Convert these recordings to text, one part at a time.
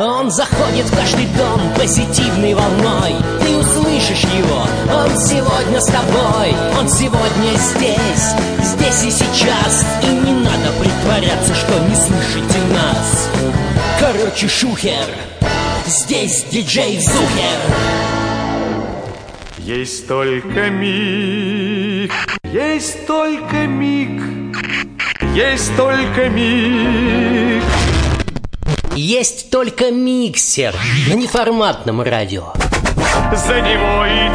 Он заходит в каждый дом позитивной волной. Ты услышишь его, он сегодня с тобой. Он сегодня здесь и сейчас. И не надо притворяться, что не слышите нас. Короче, шухер, здесь диджей Зухер. Есть только миг, есть только миг, есть только миг. Есть только миксер на неформатном радио. За него и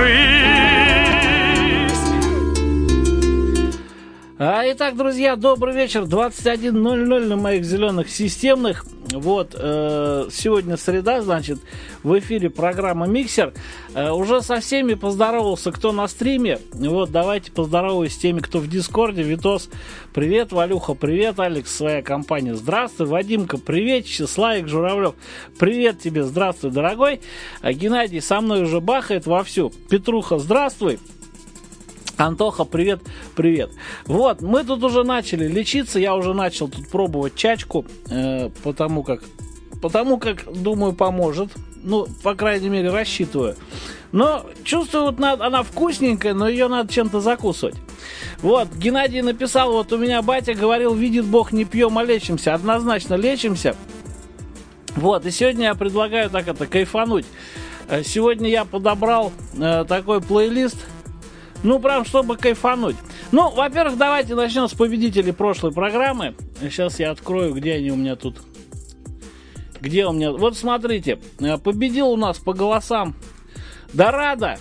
держись. Итак, друзья, добрый вечер. 21:00 на моих зеленых системных. Вот, сегодня среда, значит, в эфире программа «Миксер». Уже со всеми поздоровался, кто на стриме. Вот, давайте поздороваюсь с теми, кто в Дискорде. Витос, привет. Валюха, привет. Алекс, своя компания, здравствуй. Вадимка, привет. Славик Журавлев, привет тебе, здравствуй, дорогой. Геннадий со мной уже бахает вовсю. Петруха, здравствуй. Антоха, привет, привет. Вот, мы тут уже начали лечиться, я уже начал тут пробовать чачку, потому как, думаю, поможет. Ну, по крайней мере, рассчитываю. Но чувствую, вот она вкусненькая, но ее надо чем-то закусывать. Вот, Геннадий написал, вот у меня батя говорил, видит Бог, не пьем, а лечимся. Однозначно лечимся. Вот, и сегодня я предлагаю так кайфануть. Сегодня я подобрал такой плейлист. Ну, прям, чтобы кайфануть. Ну, во-первых, давайте начнем с победителей прошлой программы. Сейчас я открою, где они у меня тут. Где у меня... Вот, смотрите. Победил у нас по голосам Дорадо.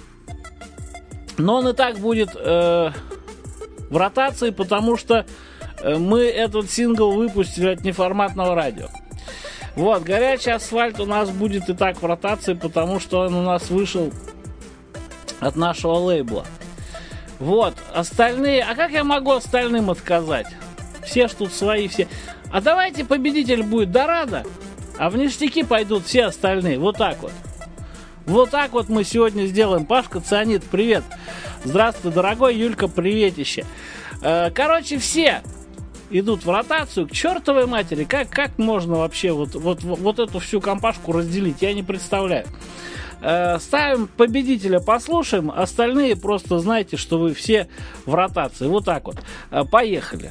Но он и так будет в ротации, потому что мы этот сингл выпустили от неформатного радио. Вот, «Горячий асфальт» у нас будет и так в ротации, потому что он у нас вышел от нашего лейбла. Вот, остальные... А как я могу остальным отказать? Все ж тут свои, все. А давайте победитель будет Дорадо, а в ништяки пойдут все остальные. Вот так вот. Вот так вот мы сегодня сделаем. Пашка Цианид, привет. Здравствуй, дорогой. Юлька, приветище. Короче, все идут в ротацию. К чертовой матери. Как можно вообще вот эту всю компашку разделить? Я не представляю. Ставим победителя, послушаем. Остальные просто знайте, что вы все в ротации. Вот так вот. Поехали.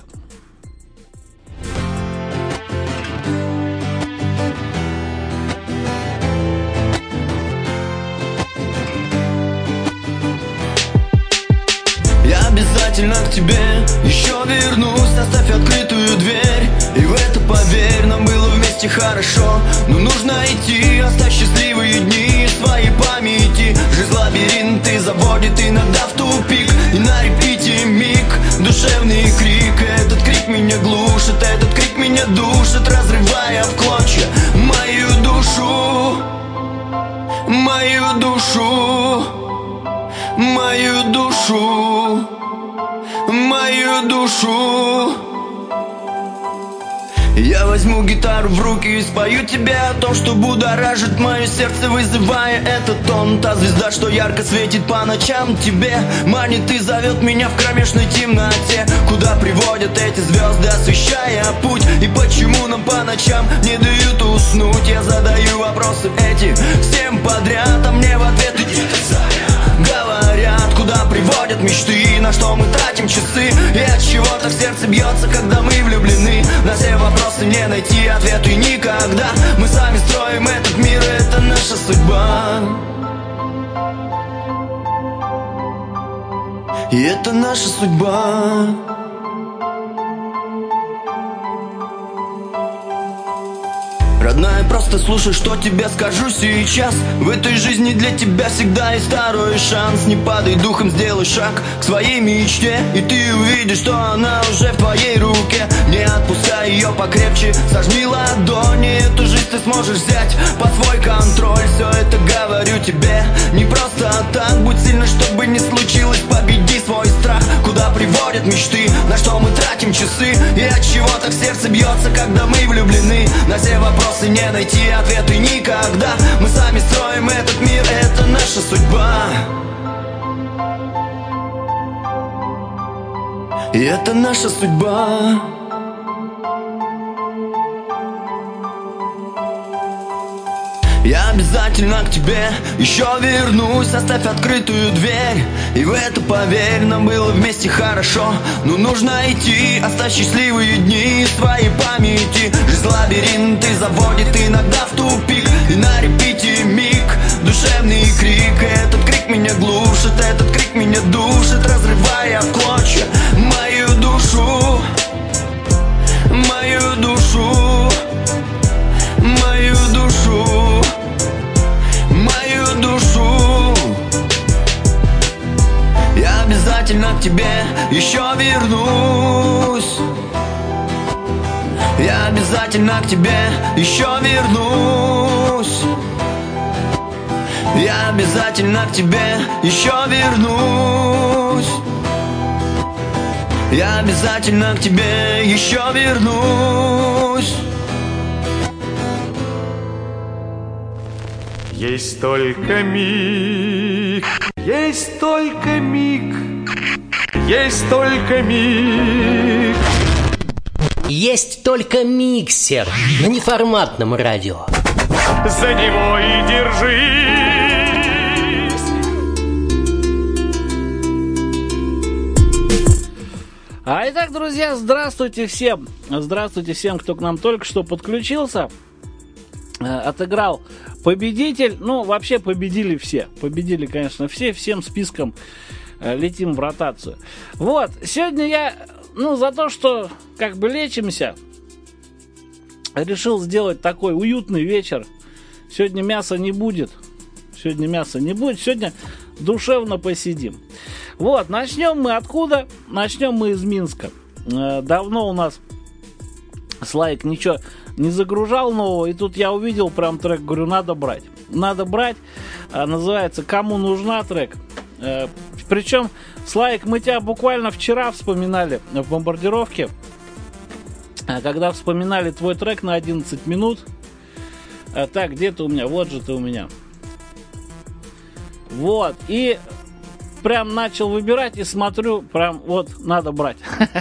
Я обязательно к тебе еще вернусь. Оставь открытую дверь, и в это поверь. Нам было вместе хорошо, но нужно идти. Оставь счастливые дни в своей памяти. Жизнь лабиринты заводит иногда в тупик. И на репите миг, душевный крик. Этот крик меня глушит, этот крик меня душит, разрывая в клочья мою душу. Мою душу. Мою душу. Мою душу. Я возьму гитару в руки и спою тебе о том, что будоражит мое сердце, вызывая этот тон. Та звезда, что ярко светит по ночам, тебе манит и зовет меня в кромешной темноте. Куда приводят эти звезды, освещая путь? И почему нам по ночам не дают уснуть? Я задаю вопросы эти всем подряд, а мне в ответ говорят, куда приводят мечты, на что мы тратим часы, и от чего-то в сердце бьется, когда мы влюблены. На все вопросы не найти ответа и никогда. Мы сами строим этот мир, это наша судьба. И это наша судьба. Родная, просто слушай, что тебе скажу сейчас. В этой жизни для тебя всегда есть второй шанс. Не падай духом, сделай шаг к своей мечте, и ты увидишь, что она уже в твоей руке. Не отпускай ее покрепче, сожми ладони. Эту жизнь ты сможешь взять под свой контроль. Все это говорю тебе не просто так. Будь сильна, чтобы не случилось, победи свой страх. Куда приводят мечты, на что мы тратим часы, и от чего так сердце бьется, когда мы влюблены. На все вопросы не найти ответы никогда. Мы сами строим этот мир, это наша судьба. И это наша судьба. Я обязательно к тебе еще вернусь. Оставь открытую дверь, и в это поверь. Нам было вместе хорошо, но нужно идти. Оставь счастливые дни в твоей памяти. Жизнь лабиринт и заводит иногда в тупик. И на репите миг, душевный крик. Этот крик меня глушит, этот крик меня душит, разрывая в клочья мою душу. Мою душу, мою душу, мою душу. Я обязательно к тебе еще вернусь. Я обязательно к тебе еще вернусь. Я обязательно к тебе еще вернусь. Я обязательно к тебе еще вернусь. Есть только миг, есть только миг, есть только миг. Есть только миксер на неформатном радио. За него и держись. А итак, друзья, здравствуйте всем. Здравствуйте всем, кто к нам только что подключился. Отыграл победитель. Ну, вообще победили все. Победили, конечно, все. Всем списком летим в ротацию. Вот, сегодня я, за то, что как бы лечимся, решил сделать такой уютный вечер. Сегодня мяса не будет. Сегодня душевно посидим. Вот, начнем мы откуда? Начнем мы из Минска. Давно у нас Слайк ничего не загружал нового, и тут я увидел прям трек, говорю, надо брать. Надо брать. Называется «Кому нужна» трек. Причем, Слайк, мы тебя буквально вчера вспоминали в бомбардировке, когда вспоминали твой трек на 11 минут. Так, где ты у меня? Вот же ты у меня. Вот, и прям начал выбирать и смотрю, прям вот надо брать.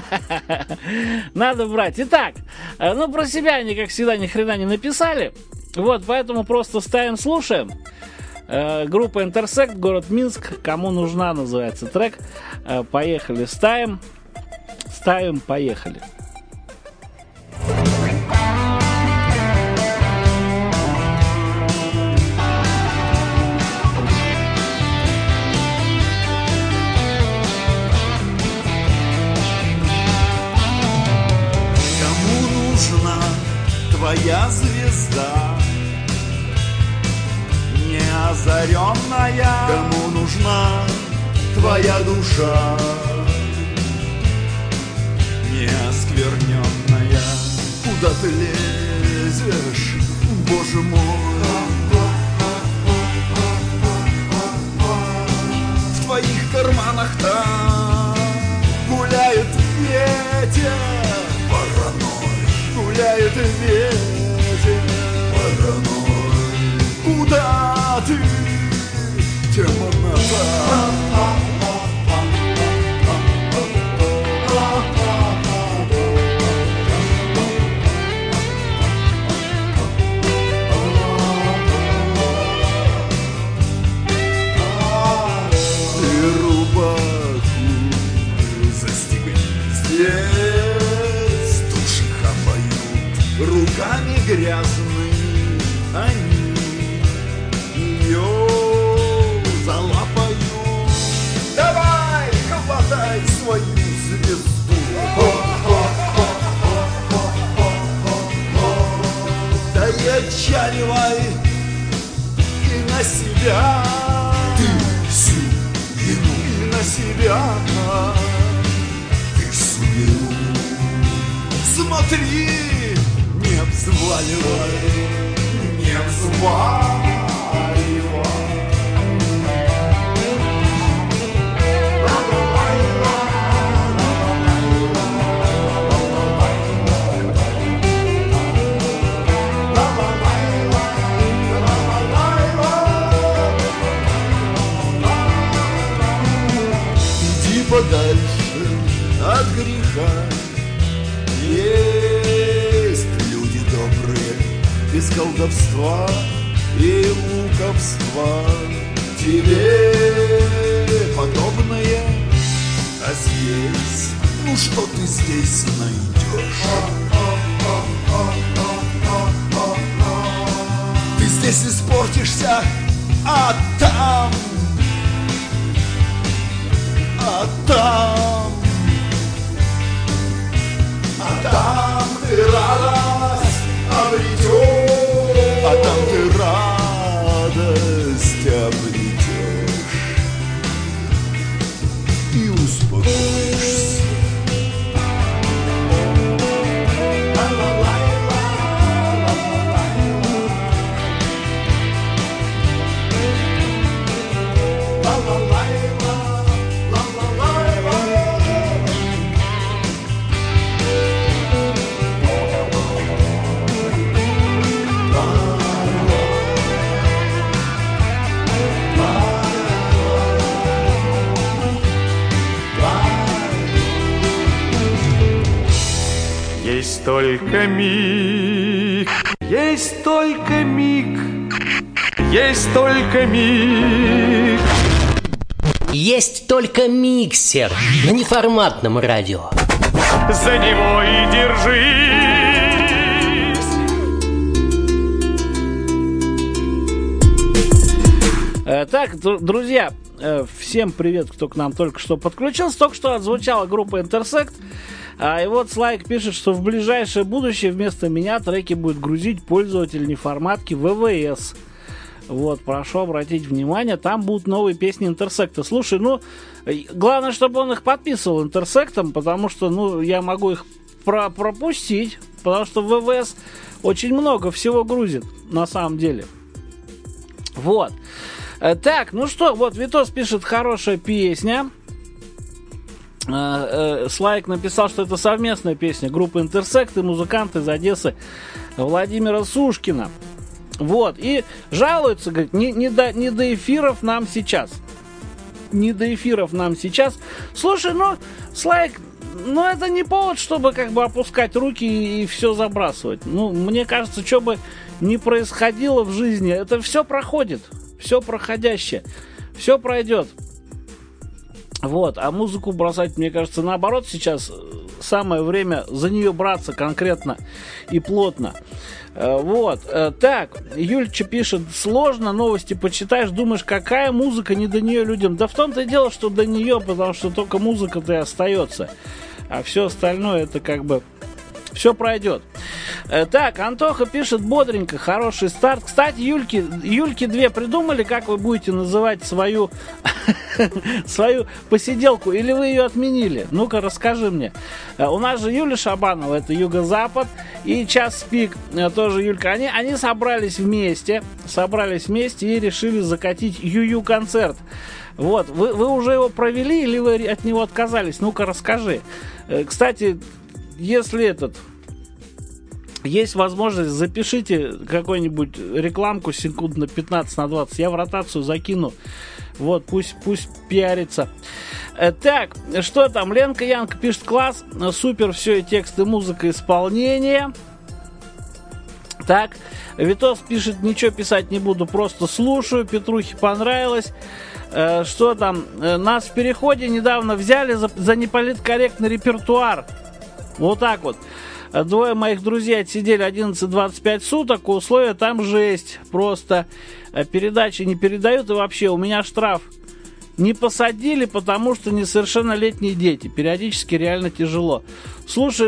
Надо брать. Итак, про себя они, как всегда, ни хрена не написали. Вот, поэтому просто ставим, слушаем. Группа Интерсект, город Минск, «Кому нужна» называется трек. Поехали, ставим, поехали. Твоя звезда неозаренная, кому нужна твоя душа неоскверненная? Куда ты лезешь, Боже мой? В твоих карманах там гуляет ветер паранойи. Гуляет ветер паранойи. Куда ты, темнота? Ты рубаху застегни здесь, души хапают руками грязными, они ее залапают. Давай, хватай свою звезду, да и отчаливай и на себя ты всю вину, и на себя ты всю вину. Смотри, не взваливай, не взваливай. Иди подальше от греха. Есть люди добрые, без колдовства и лукавства тебе подобное. А здесь, ну что ты здесь найдешь? Ты здесь испортишься, а там ты радость обретешь, и успокоишься. Есть только миг, есть только миг, есть только миг. Есть только миксер на неформатном радио. За него и держись. Так, друзья, всем привет, кто к нам только что подключился. Только что отзвучала группа Intersect. И вот Слайк пишет, что в ближайшее будущее вместо меня треки будет грузить пользователь неформатки ВВС. Вот, прошу обратить внимание, там будут новые песни Интерсекта. Слушай, главное, чтобы он их подписывал Интерсектом, потому что, я могу их пропустить, потому что ВВС очень много всего грузит, на самом деле. Вот. Так, вот Витос пишет, хорошая песня. Слайк написал, что это совместная песня группы Интерсект и музыкант из Одессы Владимира Сушкина. Вот, и жалуется, говорит, не до эфиров нам сейчас. Не до эфиров нам сейчас. Слушай, Слайк, это не повод, чтобы опускать руки и все забрасывать. Мне кажется, что бы ни происходило в жизни, это все проходит. Все проходящее. Все пройдет. Вот, а музыку бросать, мне кажется, наоборот, сейчас самое время за нее браться конкретно и плотно. Вот, так, Юльча пишет, сложно, новости почитаешь, думаешь, какая музыка, не до нее людям. Да в том-то и дело, что до нее, потому что только музыка-то и остается. А все остальное, это все пройдет. Так, Антоха пишет, бодренько, хороший старт. Кстати, Юльки 2 придумали, как вы будете называть свою посиделку, или вы ее отменили? Ну-ка, расскажи мне. У нас же Юля Шабанова, это Юго-Запад, и Час Пик, тоже Юлька. Они собрались вместе и решили закатить Ю-Ю-концерт. Вот, вы уже его провели или вы от него отказались? Ну-ка, расскажи. Кстати, если есть возможность, запишите какую-нибудь рекламку секунд на 15, на 20. Я в ротацию закину. Вот, пусть пиарится. Так, что там? Ленка Янка пишет, класс, супер, все, и тексты, музыка, исполнение. Так, Витос пишет, ничего писать не буду, просто слушаю. Петрухе понравилось. Что там? Нас в переходе недавно взяли за неполиткорректный репертуар. Вот так вот. 2 моих друзей отсидели 11-25 суток, условия там жесть. Просто передачи не передают, и вообще у меня штраф. Не посадили, потому что несовершеннолетние дети. Периодически реально тяжело. Слушай,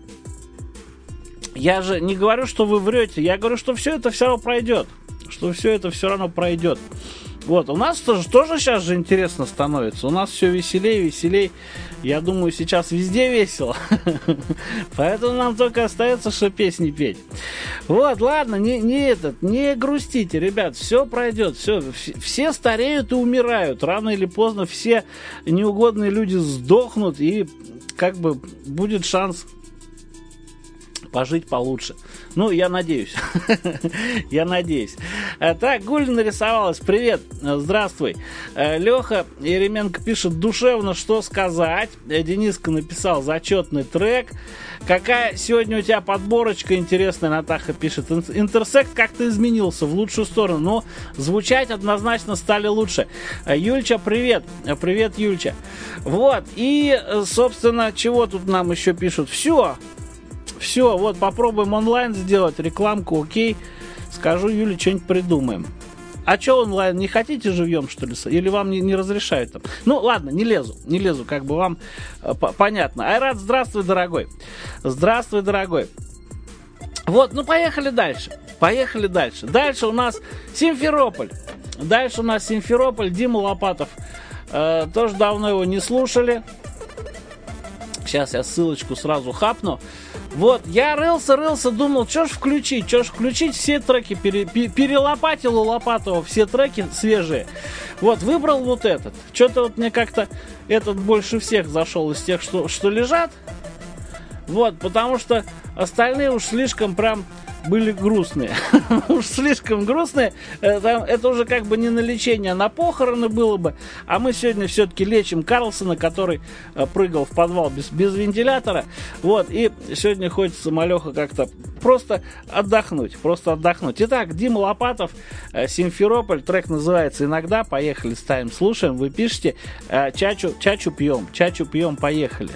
я же не говорю, что вы врете. Я говорю, что все это все равно пройдет. Что все это все равно пройдет. Вот, у нас тоже сейчас же интересно становится. У нас все веселей. Я думаю, сейчас везде весело. Поэтому нам только остается, что песни петь. Вот, ладно, не грустите, ребят. Все пройдет. Все стареют и умирают. Рано или поздно все неугодные люди сдохнут. И будет шанс пожить получше. Ну, я надеюсь. Я надеюсь. Так, Гуль нарисовалась. Привет. Здравствуй. Леха Еременко пишет: душевно, что сказать. Дениска написал: зачетный трек. Какая сегодня у тебя подборочка интересная, Натаха пишет. Интерсект как-то изменился в лучшую сторону, но звучать однозначно стали лучше. Юльча, привет. Привет, Юльча. Вот. И, собственно, чего тут нам еще пишут? Все, вот попробуем онлайн сделать рекламку, окей. Скажу Юле, что-нибудь придумаем. А что онлайн, не хотите живьем, что ли? Или вам не разрешают там? Ну, ладно, не лезу, как бы вам понятно. Айрат, здравствуй, дорогой. Здравствуй, дорогой. Вот, ну поехали дальше. Дальше у нас Симферополь. Дима Лопатов. Тоже давно его не слушали. Сейчас я ссылочку сразу хапну. Вот, я рылся, думал, что ж включить, все треки, перелопатил у Лопатова все треки свежие. Вот, выбрал вот этот. Что-то вот мне как-то этот больше всех зашел из тех, что лежат. Вот, потому что остальные уж слишком прям были грустные. Уж слишком грустные. Это уже как бы не на лечение, а на похороны было бы. А мы сегодня все-таки лечим Карлсона, который прыгал в подвал без вентилятора. Вот. И сегодня хочется, малеха, как-то просто отдохнуть. Итак, Дима Лопатов, Симферополь. Трек называется «Иногда». Поехали, ставим, слушаем. Вы пишете: чачу пьем, поехали.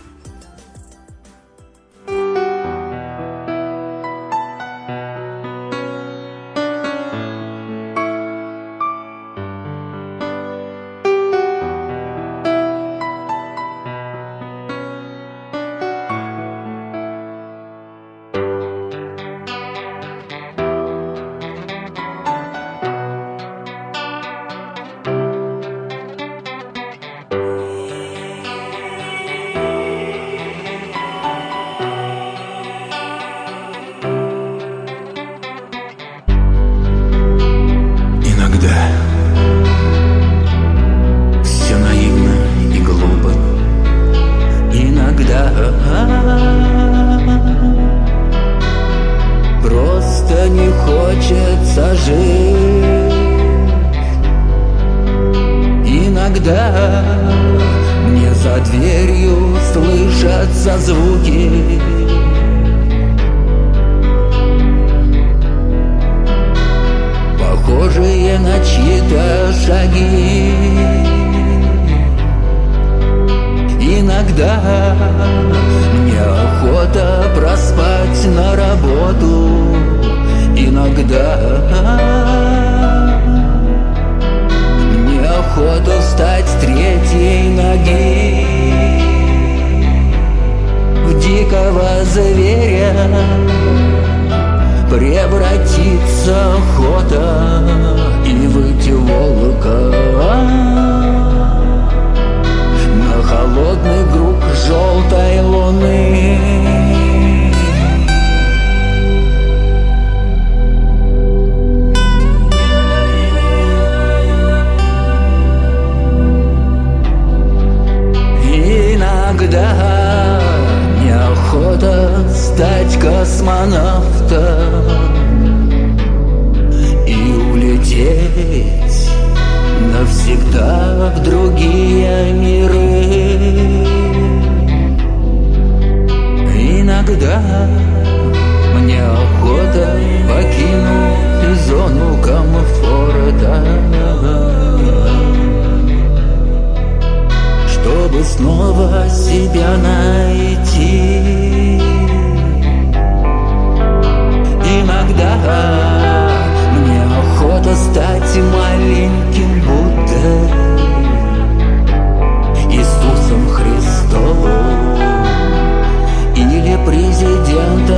Иисусом Христовым или президентом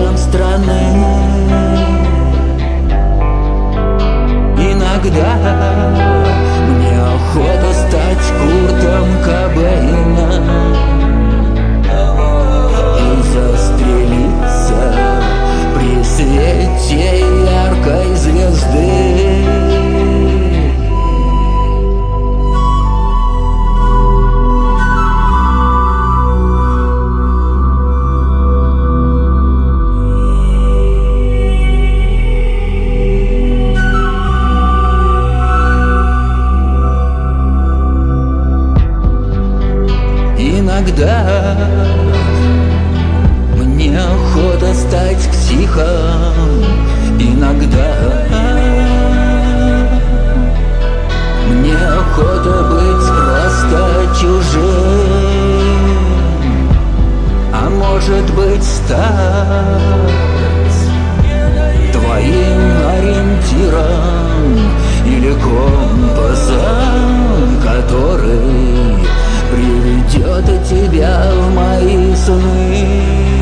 Иногда мне охота стать психом. Иногда мне охота быть просто чужим, а может быть стать твоим ориентиром или компасом, который приведет тебя в мои сны.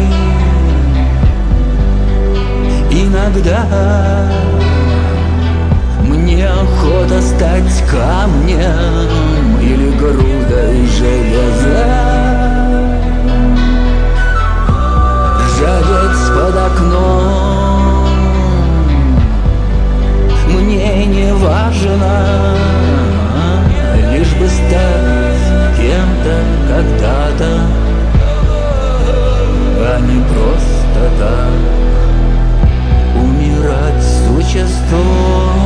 Иногда мне охота стать камнем или грудой железа, ржавец под окном. Мне не важно, лишь бы стать кем-то когда-то, а не просто так умирать существом.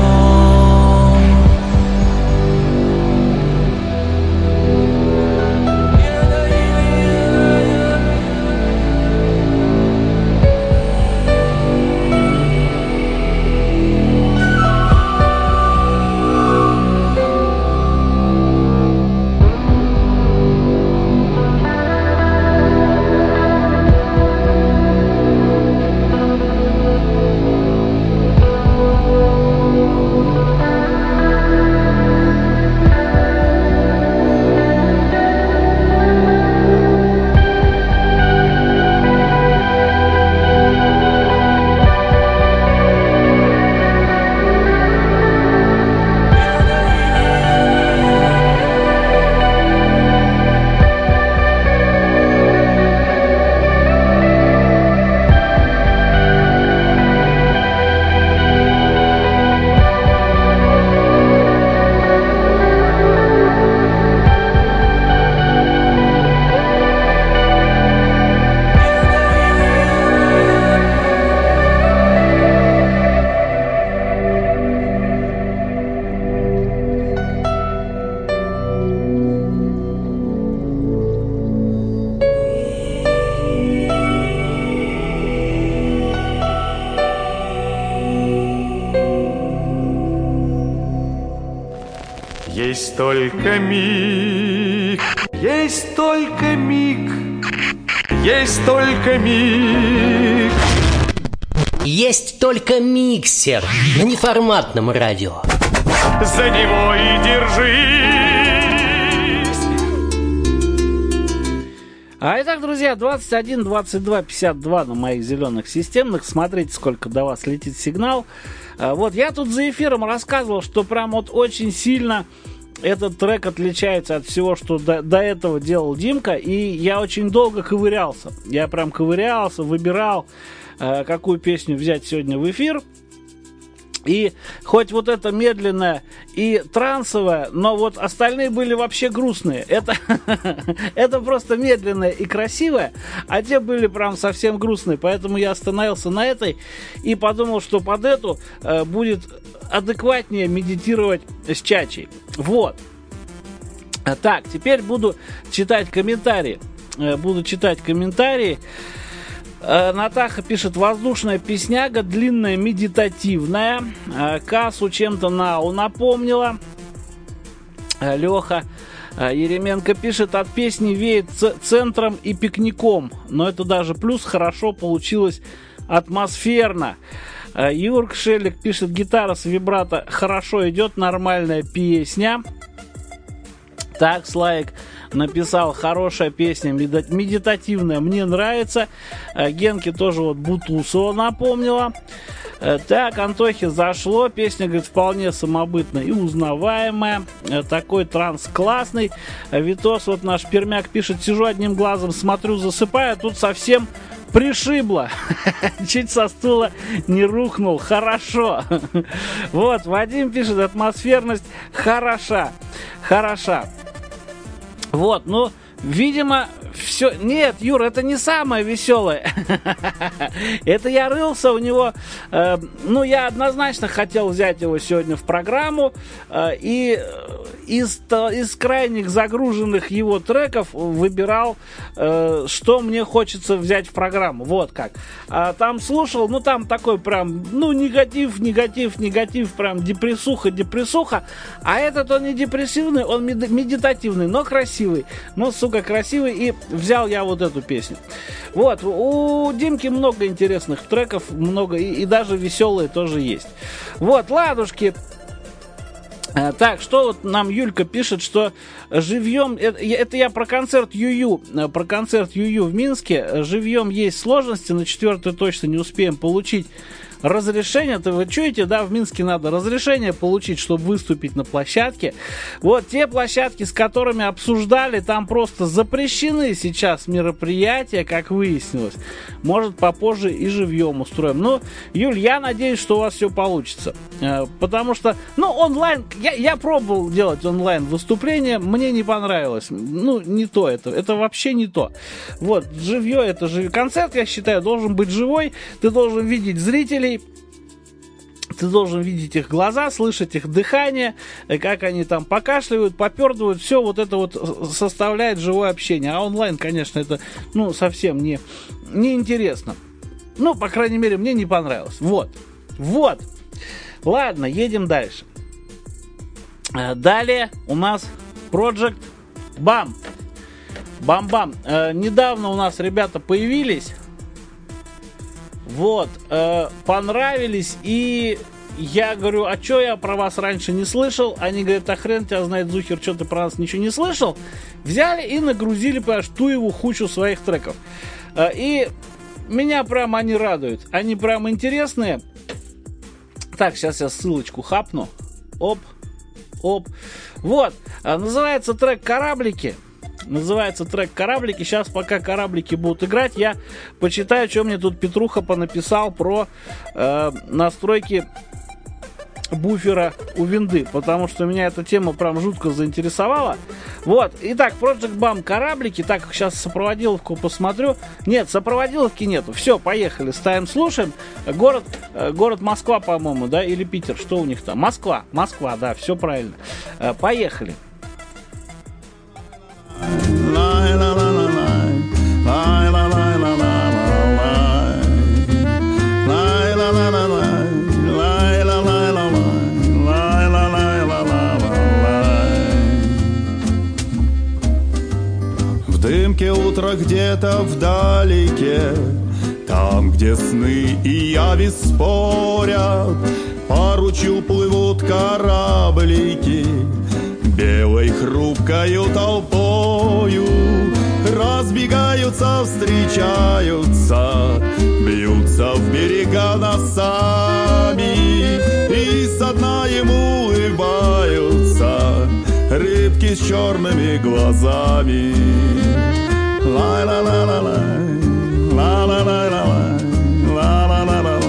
Есть только миг, есть только миг, есть только миг. Есть только миксер на неформатном радио. За него и держись. Итак, друзья, 21 22 52 на моих зеленых системных. Смотрите, сколько до вас летит сигнал. Вот, я тут за эфиром рассказывал, что прям вот очень сильно этот трек отличается от всего, что до этого делал Димка. И я очень долго ковырялся. Я прям ковырялся, выбирал, какую песню взять сегодня в эфир. И хоть вот это медленное и трансовое, но вот остальные были вообще грустные. Это просто медленное и красивое, а те были прям совсем грустные. Поэтому я остановился на этой и подумал, что под эту будет адекватнее медитировать с Чачей. Вот. Так, теперь буду читать комментарии. Натаха пишет: воздушная песняга, длинная, медитативная. Кассу чем-то Нау напомнила. Леха Еременко пишет: от песни веет центром и пикником. Но это даже плюс, хорошо получилось атмосферно. Юрк Шелик пишет: гитара с вибрато хорошо идет, нормальная песня. Так, Слайк написал: хорошая песня, медитативная, мне нравится. Генке тоже вот Бутусова напомнила. Так, Антохе зашло. Песня, говорит, вполне самобытная и узнаваемая. Такой транс классный. Витос, вот наш пермяк, пишет: сижу одним глазом, смотрю, засыпаю, тут совсем пришибло. Чуть со стула не рухнул. Хорошо. Вот, Вадим пишет: атмосферность хороша. Вот, ну, Видимо, все... Нет, Юр, это не самое веселое. Это я рылся у него... Ну, я однозначно хотел взять его сегодня в программу. И из крайних загруженных его треков выбирал, что мне хочется взять в программу. Вот как. Там слушал, ну, там такой прям, ну, негатив, прям депрессуха. А этот он не депрессивный, он медитативный, но красивый. Но, сука, красивый. И взял я вот эту песню. Вот. У Димки много интересных треков, много, и даже веселые тоже есть. Вот, ладушки. Так, что вот нам Юлька пишет, что живьем, это я про концерт Ю-Ю в Минске, живьем есть сложности, на 4-й точно не успеем получить разрешение. Вы чуете, да, в Минске надо разрешение получить, чтобы выступить на площадке. Вот те площадки, с которыми обсуждали, там просто запрещены сейчас мероприятия, как выяснилось. Может, попозже и живьем устроим. Ну, Юль, я надеюсь, что у вас все получится. Потому что, ну, онлайн, я пробовал делать онлайн выступления, мне не понравилось. Ну, не то это. Это вообще не то. Вот, живье, это же концерт, я считаю, должен быть живой. Ты должен видеть зрителей. Ты должен видеть их глаза, слышать их дыхание, как они там покашливают, попердывают. Все вот это вот составляет живое общение. А онлайн, конечно, это, ну, совсем не интересно. Ну, по крайней мере, мне не понравилось. Вот. Ладно, едем дальше. Далее у нас Project BAM. Бам-бам. Недавно у нас ребята появились. Вот, понравились, и я говорю, а чё я про вас раньше не слышал? Они говорят, а хрен тебя знает, Зухер, что ты про нас ничего не слышал? Взяли и нагрузили, понимаешь, туеву кучу своих треков. И меня прям они радуют, они прям интересные. Так, сейчас я ссылочку хапну. Оп. Вот, называется трек «Кораблики». Сейчас, пока кораблики будут играть, я почитаю, что мне тут Петруха понаписал про настройки буфера у винды, потому что меня эта тема прям жутко заинтересовала. Вот, итак, Project BAM «Кораблики». Так, сейчас сопроводиловку посмотрю. Нет, сопроводиловки нету. Все, поехали, ставим, слушаем. Город Москва, по-моему, да, или Питер, что у них там? Москва, да, все правильно. Поехали. В дымке утра где-то вдалеке, там, где сны и яви спорят, по ручью плывут кораблики, белой хрупкою толпою разбегаются, встречаются, бьются в берега носами, и со дна ему улыбаются рыбки с черными глазами. Ла-ла-ла-ла-ла, ла-ла-ла-ла-ла, ла-ла-ла-ла-ла.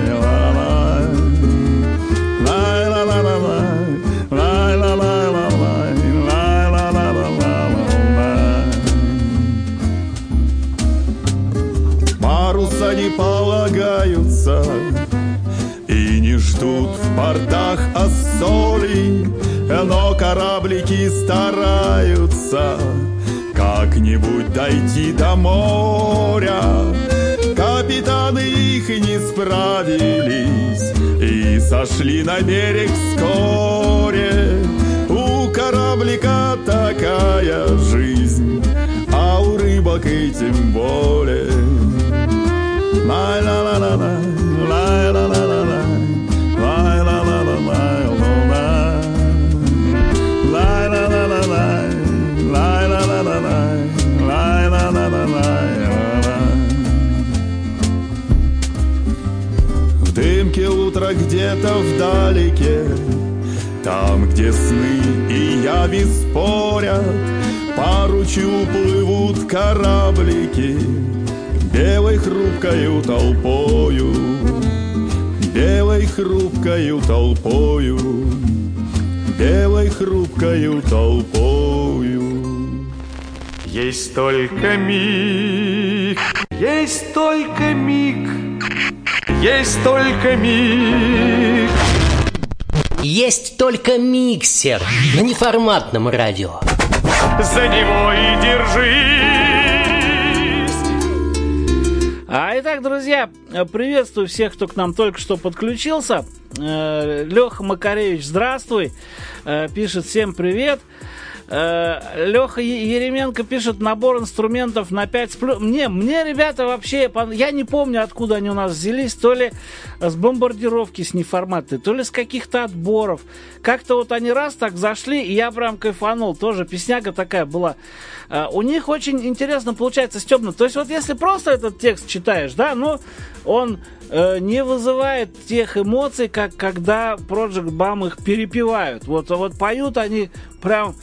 Не полагаются и не ждут в портах осоли, но кораблики стараются как-нибудь дойти до моря. Капитаны их не справились и сошли на берег вскоре. У кораблика такая жизнь, а у рыбок и тем более. Ла-ла-ла-ла-ла, ла-ла-ла-ла-ла, ла-ла-ла-ла-ла, ла-ла-ла-ла-ла, ла-ла-ла-ла-ла, ла-ла-ла-ла-ла. В дымке утра где-то вдалеке, там, где сны и яви спорят, по ручью плывут кораблики, белой хрупкою толпою, белой хрупкою толпою, белой хрупкою толпою. Есть только миг, есть только миг, есть только миг. Есть только миксер на неформатном радио. За него и держись. Итак, друзья, приветствую всех, кто к нам только что подключился. Леха Макаревич, здравствуй. Пишет: всем привет. Леха Еременко пишет: набор инструментов на 5+. Мне, ребята, вообще, я не помню, откуда они у нас взялись. То ли с бомбардировки с неформатной, то ли с каких-то отборов. Как-то вот они раз так зашли, и я прям кайфанул. Тоже песняга такая была. У них очень интересно получается, Стёбна. То есть вот если просто этот текст читаешь, да, ну, он не вызывает тех эмоций, как когда Project Bam их перепевают. Вот поют они прям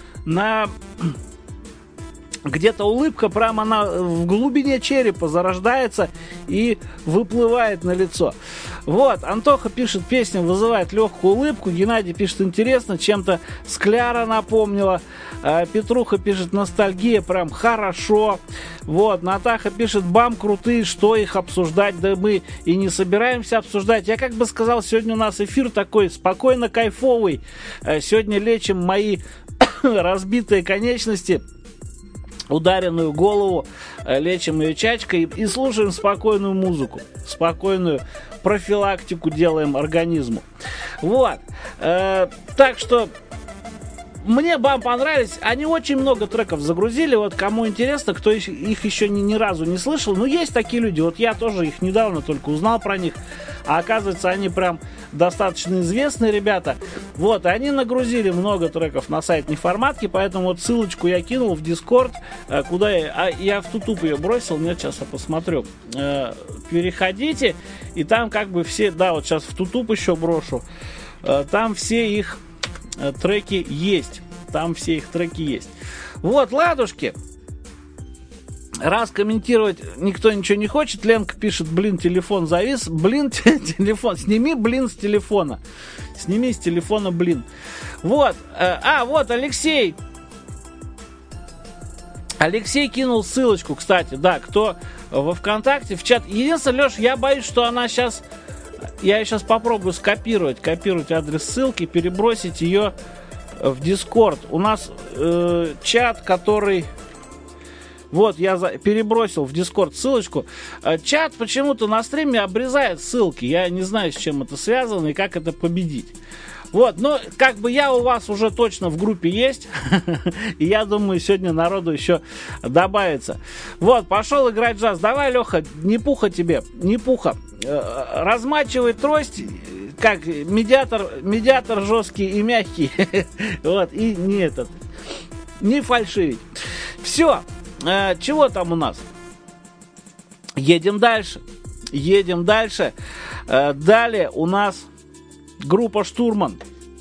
где-то улыбка, прям она в глубине черепа зарождается и выплывает на лицо. Вот, Антоха пишет: песня вызывает легкую улыбку. Геннадий пишет: интересно, чем-то Скляра напомнила. Петруха пишет: ностальгия, прям хорошо. Вот, Натаха пишет: Бам крутые, что их обсуждать, да мы и не собираемся обсуждать. Я как бы сказал, сегодня у нас эфир такой спокойно кайфовый. Сегодня лечим мои разбитые конечности, ударенную голову, лечим ее чачкой и слушаем спокойную музыку, спокойную профилактику делаем организму. Вот. Так что мне Бам понравились. Они очень много треков загрузили. Вот кому интересно, кто их еще ни разу не слышал. Ну, есть такие люди. Вот я тоже их недавно только узнал про них. А оказывается, они прям достаточно известные ребята. Вот, они нагрузили много треков на сайт Неформатки. Поэтому вот ссылочку я кинул в Discord, куда я в Тутуп ее бросил. Нет, сейчас я посмотрю. Переходите. И там как бы все... Да, вот сейчас в Тутуп еще брошу. Там все их треки есть. Там все их треки есть. Вот, ладушки. Раз комментировать никто ничего не хочет, Ленка пишет: блин, телефон завис. Блин, телефон. Сними, блин, с телефона. Сними с телефона, блин. Вот. Вот Алексей. Алексей кинул ссылочку, кстати. Да, кто во ВКонтакте, в чат. Единственное, Леш, я боюсь, что она сейчас... Я ее сейчас попробую скопировать адрес ссылки, перебросить ее в Discord. У нас чат, который... Вот, я перебросил в Discord ссылочку. Чат почему-то на стриме обрезает ссылки. Я не знаю, с чем это связано и как это победить. Вот, но как бы я у вас уже точно в группе есть. И я думаю, сегодня народу еще добавится. Вот, пошел играть джаз. Давай, Леха, не пуха тебе, не пуха. Размачивай трость, как медиатор жесткий и мягкий. Вот, и не фальшивить. Все. Чего там у нас? Едем дальше. Далее у нас группа «Штурман».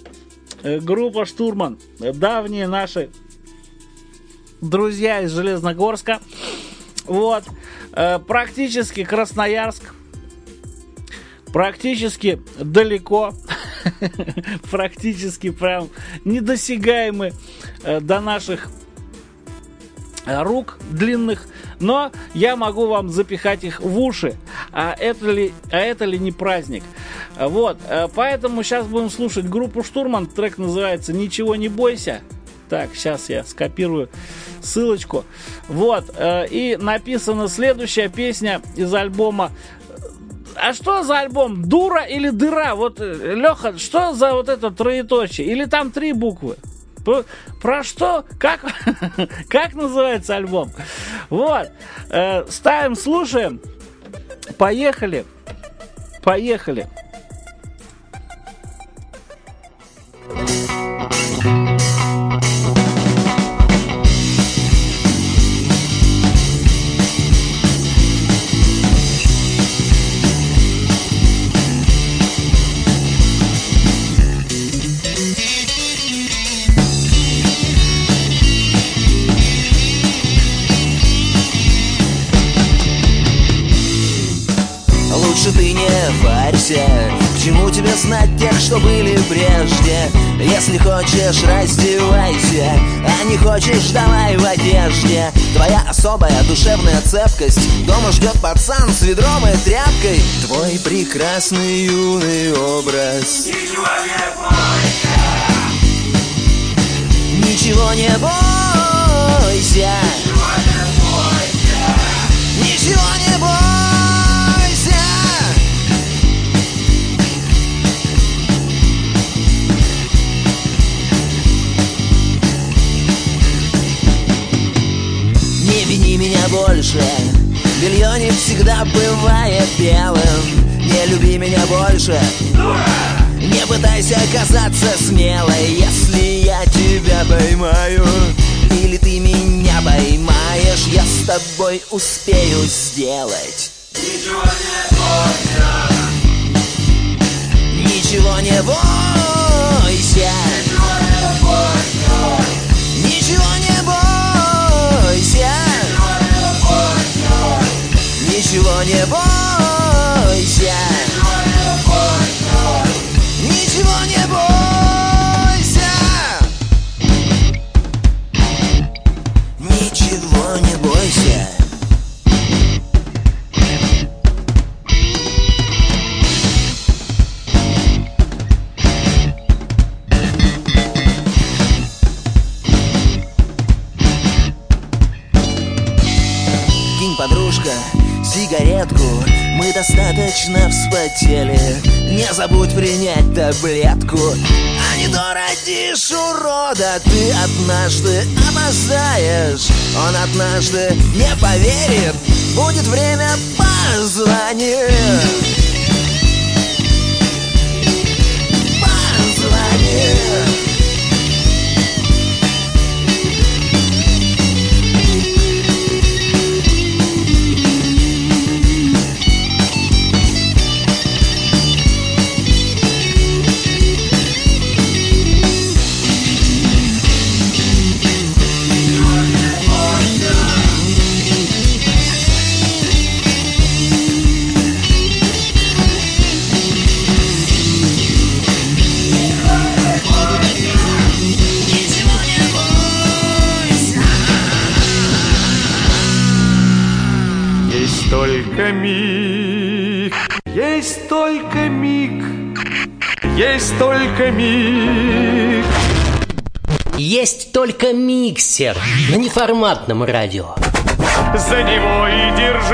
Давние наши друзья из Железногорска. Вот. Практически Красноярск. Практически далеко. Практически прям недосягаемы до наших рук длинных, но я могу вам запихать их в уши. А это ли не праздник? Вот, поэтому сейчас будем слушать группу «Штурман». Трек называется «Ничего не бойся». Так, сейчас я скопирую ссылочку. Вот, и написана следующая песня из альбома. А что за альбом? Дура или дыра? Вот, Леха, что за вот это троеточие? Или там 3 буквы? Про что? Как называется альбом? Вот. Ставим, слушаем. Поехали. Лучше ты не парься, К чему тебе знать тех, что были прежде? Если хочешь, раздевайся, а не хочешь, давай в одежде. Твоя особая душевная цепкость. Дома ждет пацан с ведром и тряпкой. Твой прекрасный юный образ. Ничего не бойся. Ничего не бойся. Ничего не бойся. Не вини меня больше. Белье не всегда бывает белым. Не люби меня больше. Не пытайся казаться смелой. Если я тебя поймаю или ты меня поймаешь, я с тобой успею сделать. Ничего не бойся. Ничего не бойся. Ничего не бойся. Ничего не бойся. Ничего не бойся. Ничего не бойся. Кинь, подружка, сигаретку. Мы достаточно вспотели. Не забудь принять таблетку. А не то родишь урода. Ты однажды опоздаешь. Он однажды не поверит. Будет время, позвони. Позвони. Только миг, есть только миг, есть только миг. Есть только миксер на неформатном радио. За него и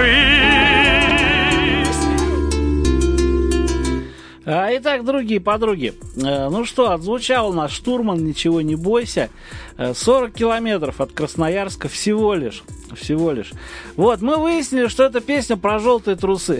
держись. Итак, другие подруги, ну что, отзвучал наш штурман «Ничего не бойся». 40 километров от Красноярска всего лишь. Вот, мы выяснили, что это песня про желтые трусы.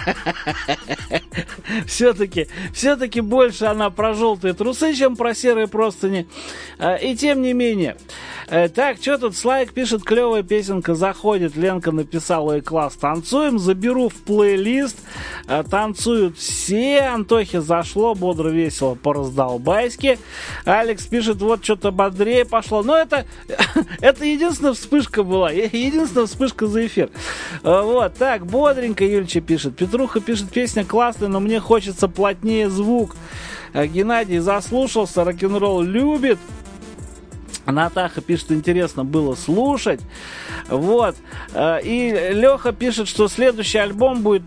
Все-таки больше она про желтые трусы, чем про серые простыни. И тем не менее. Так, что тут? Слайк пишет, клевая песенка заходит. Ленка написала: и класс, танцуем. Заберу в плейлист. Танцуют все. Антохе зашло, бодро, весело, пораздолбайски. Алекс пишет, вот что-то бодрее пошло. Но это единственная вспышка была. Единственная вспышка за эфир. Вот, так, бодренько Юльча пишет. Петруха пишет, песня классная, но мне хочется плотнее звук. Геннадий заслушался, рок-н-ролл любит. Натаха пишет, интересно было слушать. Вот. И Леха пишет, что следующий альбом будет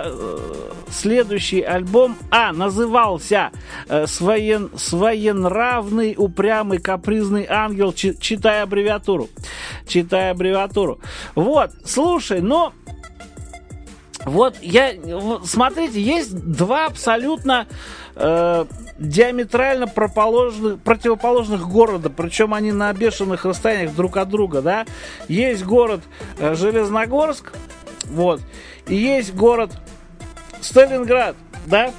назывался «Своенравный, упрямый, капризный ангел». Читай аббревиатуру. Вот, слушай, но... Вот, смотрите, есть два абсолютно диаметрально противоположных города, причем они на бешеных расстояниях друг от друга, да. Есть город Железногорск, вот, и есть город Сталинград, да.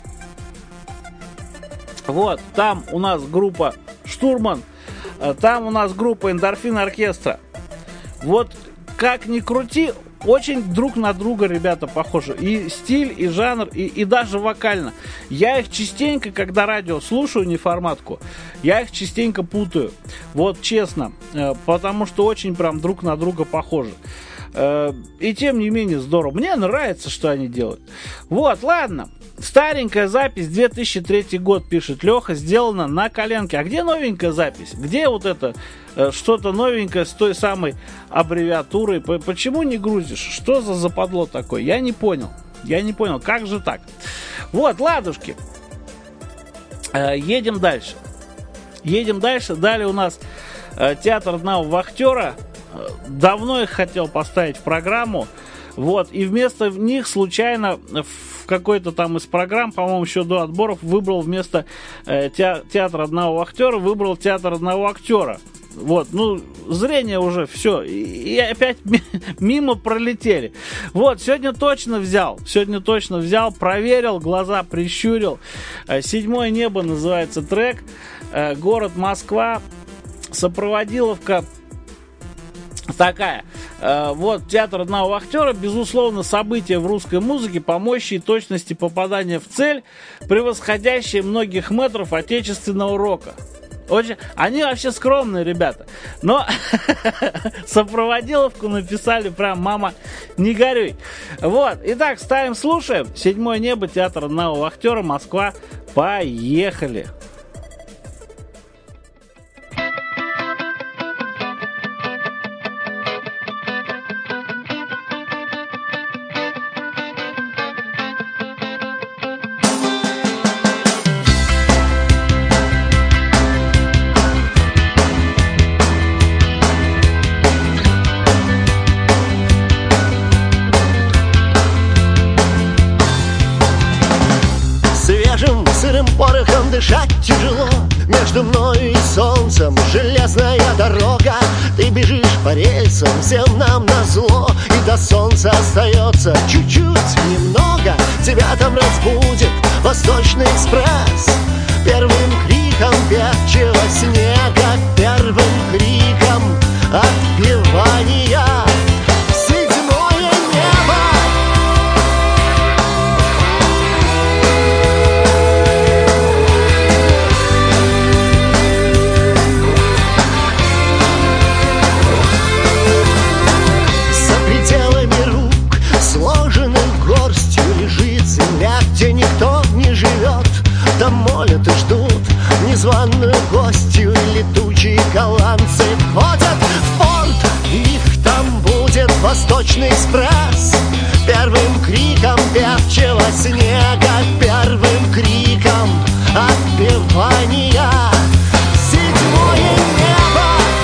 Вот, там у нас группа «Штурман», там у нас группа «Эндорфин оркестра». Вот, как ни крути, очень друг на друга ребята похожи. И стиль, и жанр, и даже вокально. Я их частенько, когда радио слушаю, неформатку, я их частенько путаю. Вот честно. Потому что очень прям друг на друга похожи. И тем не менее здорово. Мне нравится, что они делают. Вот, ладно. Старенькая запись, 2003 год, пишет Леха, сделана на коленке. А где новенькая запись? Где вот это что-то новенькое с той самой аббревиатурой? Почему не грузишь? Что за западло такое? Я не понял. Как же так? Вот, ладушки. Едем дальше. Далее у нас театр одного вахтера. Давно их хотел поставить в программу. Вот, и вместо них случайно в какой-то там из программ, по-моему, еще до отборов, выбрал вместо театра одного вахтера, выбрал театр одного актера. Вот, ну, зрение уже все. И опять мимо пролетели. Вот, сегодня точно взял, проверил, глаза прищурил. «Седьмое небо» называется трек. Город Москва. Сопроводиловка такая. Вот, театр одного вахтера, безусловно, событие в русской музыке по мощи и точности попадания в цель, превосходящее многих мэтров отечественного рока. Очень... Они вообще скромные ребята. Но сопроводиловку написали прям «Мама, не горюй». Вот. Итак, ставим, слушаем. «Седьмое небо», театр одного вахтера, Москва. Поехали. Порохом дышать тяжело, между мною и солнцем железная дорога. Ты бежишь по рельсам, всем нам назло, и до солнца остается чуть-чуть немного. Тебя там разбудит Восточный экспресс первым криком певчего снега, первым криком отпевания. Где никто не живет, там молят и ждут незваную гостью. Летучие голландцы входят в порт, их там будет Восточный экспресс первым криком певчего снега, первым криком отпевания. Седьмое небо.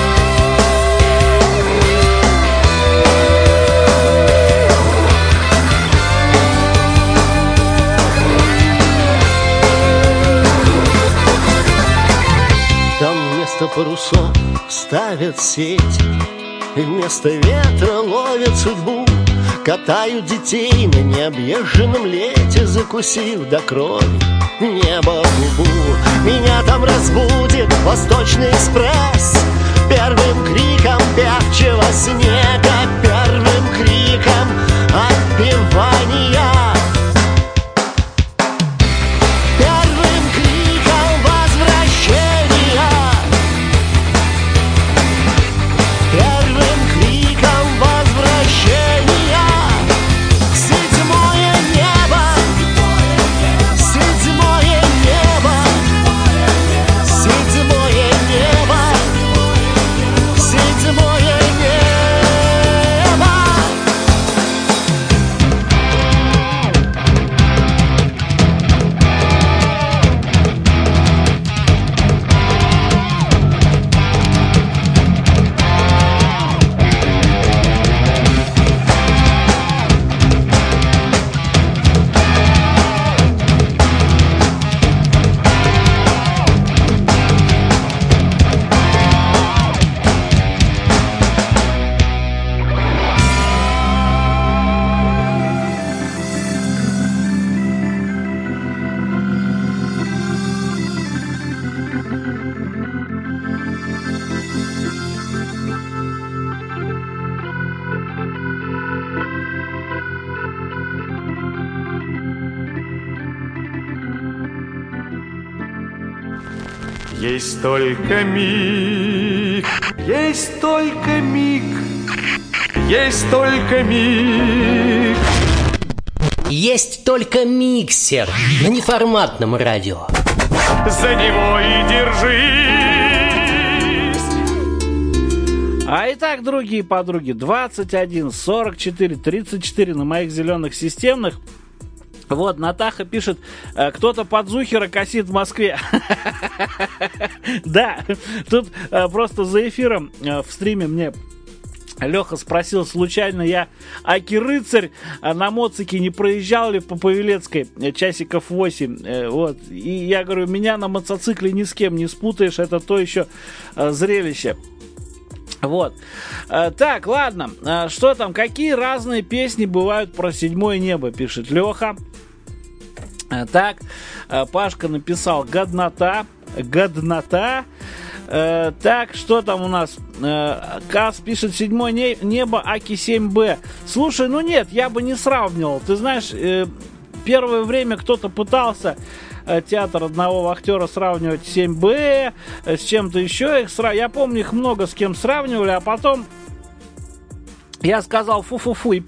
Вместо парусов ставят сети, и вместо ветра ловят судьбу. Катают детей на необъезженном лете, закусив до крови небо в губу. Меня там разбудит Восточный экспресс первым криком певчего снега, первым криком отпевания. Есть только миг, есть только миг, есть только миг. Есть только миксер на неформатном радио. За него и держись. А итак, другие подруги, 21 44 34 на моих зеленых системных. Вот, Натаха пишет, кто-то под Зухера косит в Москве. Да, тут просто за эфиром в стриме мне Леха спросил, случайно я Аки-рыцарь на моцике не проезжал ли по Павелецкой часиков 8. Вот. И я говорю, меня на мотоцикле ни с кем не спутаешь, это то еще зрелище. Вот. Так, ладно. Что там? Какие разные песни бывают про седьмое небо, пишет Леха. Так, Пашка написал годнота. Так, что там у нас? Кас пишет, седьмое небо Аки-7Б. Слушай, ну нет, я бы не сравнивал. Ты знаешь, первое время кто-то пытался театр одного вахтера сравнивать 7Б с чем-то еще. Я помню, их много с кем сравнивали, а потом я сказал фу-фу-фу и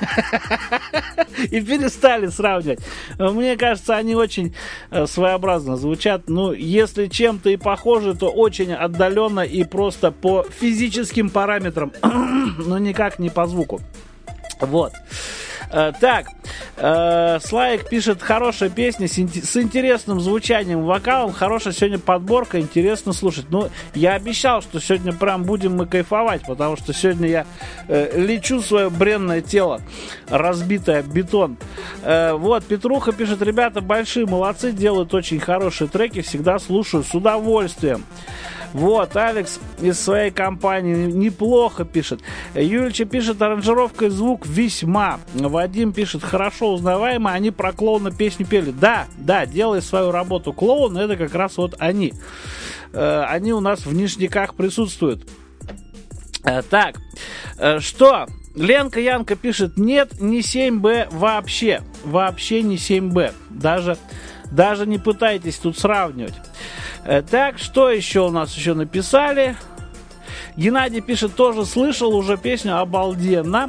перестали сравнивать. Мне кажется, они очень своеобразно звучат. Ну, если чем-то и похожи, то очень отдаленно и просто по физическим параметрам, но никак не по звуку. Вот. Так, Слайк пишет, хорошая песня с интересным звучанием, вокалом, хорошая сегодня подборка, интересно слушать. Ну, я обещал, что сегодня прям будем мы кайфовать, потому что сегодня я лечу свое бренное тело, разбитое об бетон. Вот, Петруха пишет, ребята большие молодцы, делают очень хорошие треки, всегда слушаю с удовольствием. Вот, Алекс из своей компании неплохо пишет. Юльча пишет, аранжировка и звук весьма. Вадим пишет, хорошо узнаваемо, они про клоуна песню пели. Да, делай свою работу. Клоун, это как раз вот они. Они у нас в ништяках присутствуют. Так, что? Ленка Янка пишет, нет, не 7Б вообще. Вообще не 7Б. Даже не пытайтесь тут сравнивать. Так, что еще у нас еще написали? Геннадий пишет, тоже слышал уже песню, обалденно.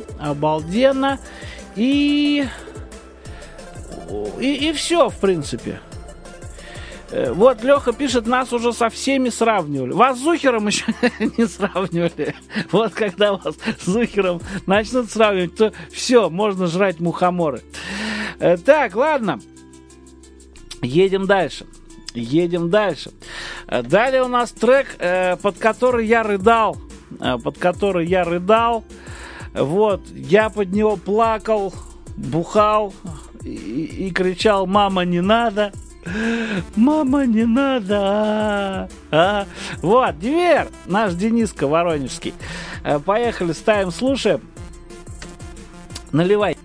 И все, в принципе. Вот Леха пишет, нас уже со всеми сравнивали. Вас с Зухером еще не сравнивали. Вот когда вас с Зухером начнут сравнивать, то все, можно жрать мухоморы. Так, ладно. Едем дальше. Далее у нас трек, под который я рыдал. Вот, я под него плакал, бухал и кричал, мама, не надо. Мама, не надо. Вот, Дивер, наш Дениска воронежский. Поехали, ставим, слушаем. Наливай.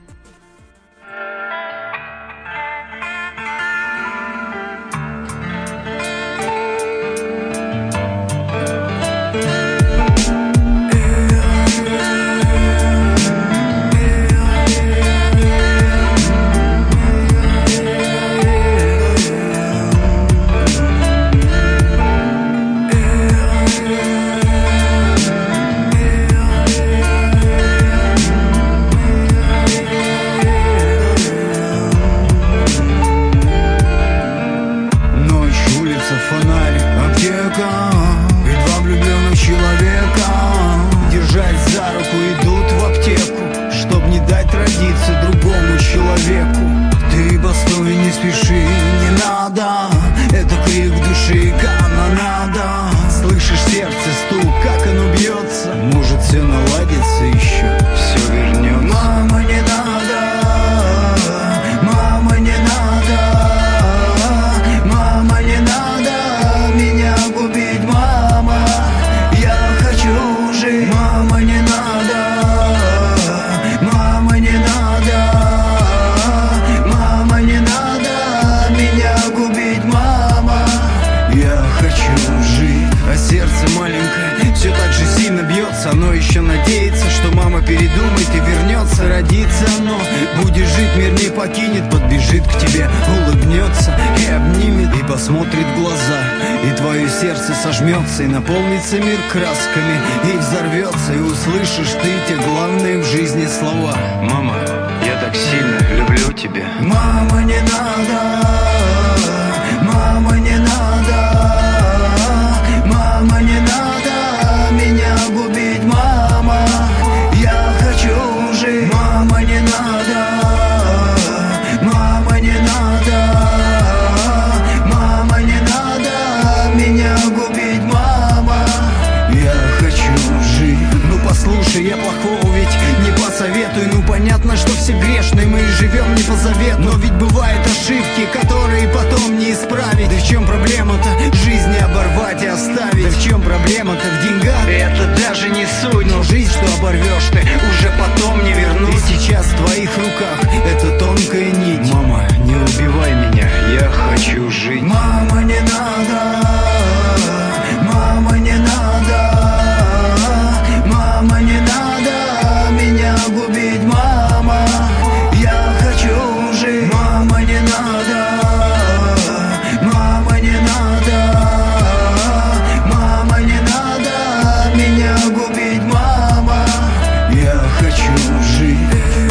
Будешь жить, мир не покинет, подбежит к тебе, улыбнется и обнимет, и посмотрит в глаза, и твое сердце сожмется, и наполнится мир красками, и взорвется, и услышишь ты те главные в жизни слова. Мама, я так сильно люблю тебя. Мама, не надо, мама, не надо, мама, не надо меня губить, мама, я хочу жить. Мама, не надо, мама, не надо, мама, не надо меня губить, мама, я хочу жить. Ну послушай, я плохого ведь не посоветую. Ну понятно, что все грешные, мы живем не по завету. Но ведь бывают ошибки, которые потом не исправить. Да в чем проблема-то? Жизнь не оборвать и оставить. Да в чем проблема-то? В деньгах? Это даже не суть. Но жизнь, что оборвешь ты, уже потом не вернуть. И сейчас в твоих руках эта тонкая нить. Мама, не убивай меня, я хочу жить. Мама, не надо, мама, не надо, мама, не надо меня губить, мама, я хочу жить. Мама, не надо, мама, не надо, мама, не надо меня губить, мама, я хочу жить.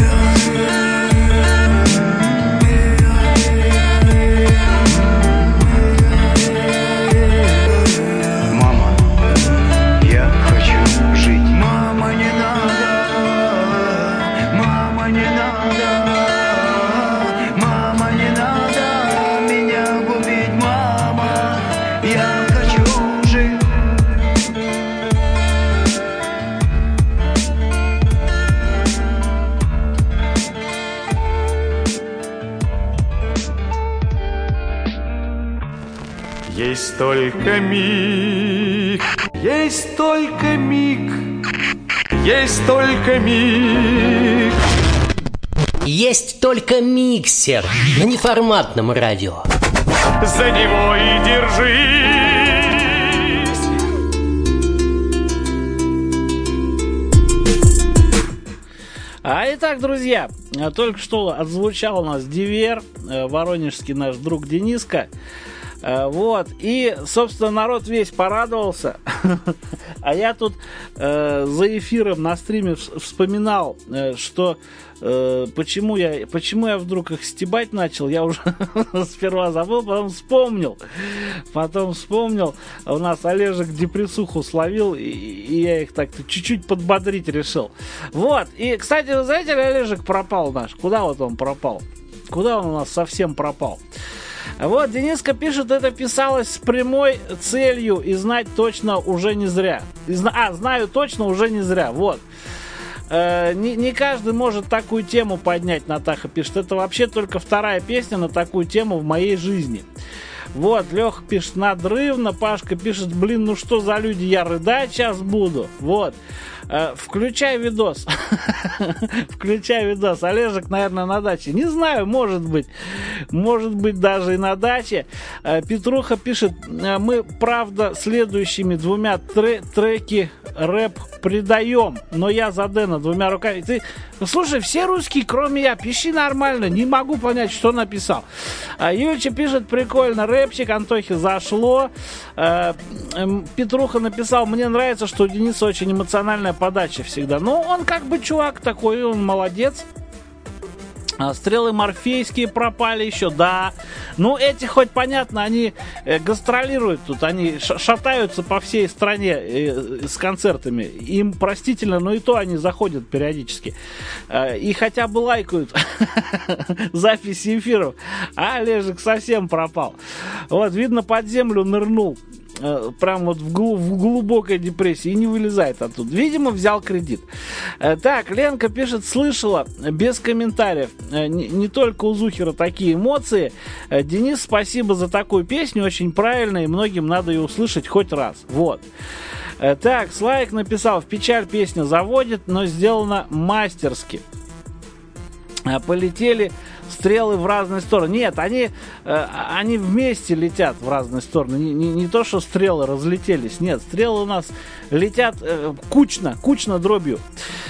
Мама, я хочу жить. Мама, не надо, мама, не надо, мама, не надо меня губить, мама, я хочу жить. Есть только миг, есть только миг, есть только миг. Есть только миксер на неформатном радио. За него и держись. Итак, друзья, только что отзвучал у нас Дивер, воронежский наш друг Дениска. Вот, и, собственно, народ весь порадовался. А я тут за эфиром на стриме вспоминал, что почему я вдруг их стебать начал. Я уже сперва забыл, потом вспомнил. У нас Олежек депрессуху словил, и я их так-то чуть-чуть подбодрить решил. Вот, и, кстати, вы знаете, Олежек пропал наш. Куда вот он пропал? Куда он у нас совсем пропал? Вот, Дениска пишет, это писалось с прямой целью, и знать точно уже не зря. Знаю точно уже не зря, вот. Не каждый может такую тему поднять, Натаха пишет. Это вообще только вторая песня на такую тему в моей жизни. Вот, Леха пишет, надрывно. Пашка пишет, блин, ну что за люди, я рыдать сейчас буду. Вот. Включай видос. Включай видос. Олежек, наверное, на даче. Не знаю, может быть. Может быть, даже и на даче. Петруха пишет, мы, правда, следующими двумя треки рэп придаем, но я за Дэна двумя руками. Ты, слушай, все русские, кроме я, пиши нормально. Не могу понять, что написал. Юльча пишет, прикольно, рэпчик, Антохе зашло. Петруха написал, мне нравится, что у Дениса очень эмоциональная подача всегда. Но он как бы чувак такой, он молодец. Стрелы морфейские пропали еще, да. Ну, эти хоть понятно, они гастролируют тут, они шатаются по всей стране с концертами. Им простительно, но и то они заходят периодически. И хотя бы лайкают записи эфиров. А Олежек совсем пропал. Вот, видно, под землю нырнул. Прям вот в глубокой депрессии и не вылезает оттуда. Видимо, взял кредит. Так, Ленка пишет, слышала, без комментариев. Не только у Зухера такие эмоции. Денис, спасибо за такую песню, очень правильно, и многим надо ее услышать хоть раз. Вот. Так, Слайк написал, в печаль песня заводит, но сделана мастерски. Полетели стрелы в разные стороны. Нет, они вместе летят в разные стороны. Не то, что стрелы разлетелись. Нет, стрелы у нас летят кучно дробью.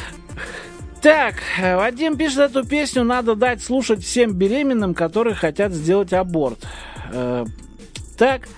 Так, Вадим пишет, эту песню надо дать слушать всем беременным, которые хотят сделать аборт. Так,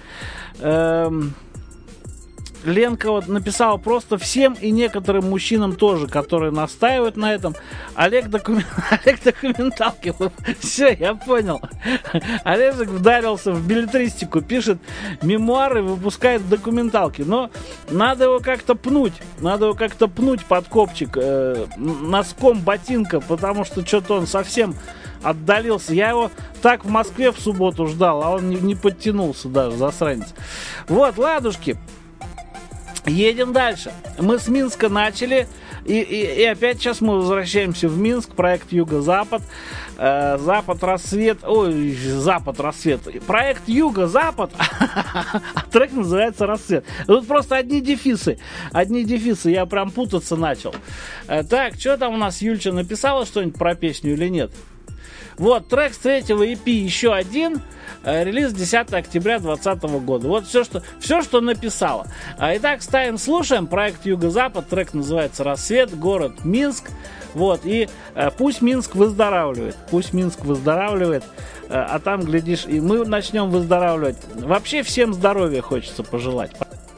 Ленка вот написала просто всем и некоторым мужчинам тоже, которые настаивают на этом. Олег документалки. Все, я понял. Олежек вдарился в беллетристику, пишет мемуары, выпускает документалки. Но надо его как-то пнуть. Надо его как-то пнуть под копчик носком ботинка, потому что что-то он совсем отдалился. Я его так в Москве в субботу ждал, а он не подтянулся даже, засранец. Вот, ладушки. Едем дальше. Мы с Минска начали, и опять сейчас мы возвращаемся в Минск, проект Юго-Запад, Запад-Рассвет, Запад-Рассвет, проект Юго-Запад, а трек называется «Рассвет». Тут просто одни дефисы, я прям путаться начал. Так, что там у нас, Юльча написала что-нибудь про песню или нет? Вот, трек с третьего EP еще один, релиз 10 октября 2020 года. Вот все, что написала. Итак, ставим, слушаем. Проект Юго-Запад, трек называется «Рассвет», город Минск. Вот, и пусть Минск выздоравливает. А там, глядишь, и мы начнем выздоравливать. Вообще всем здоровья хочется пожелать.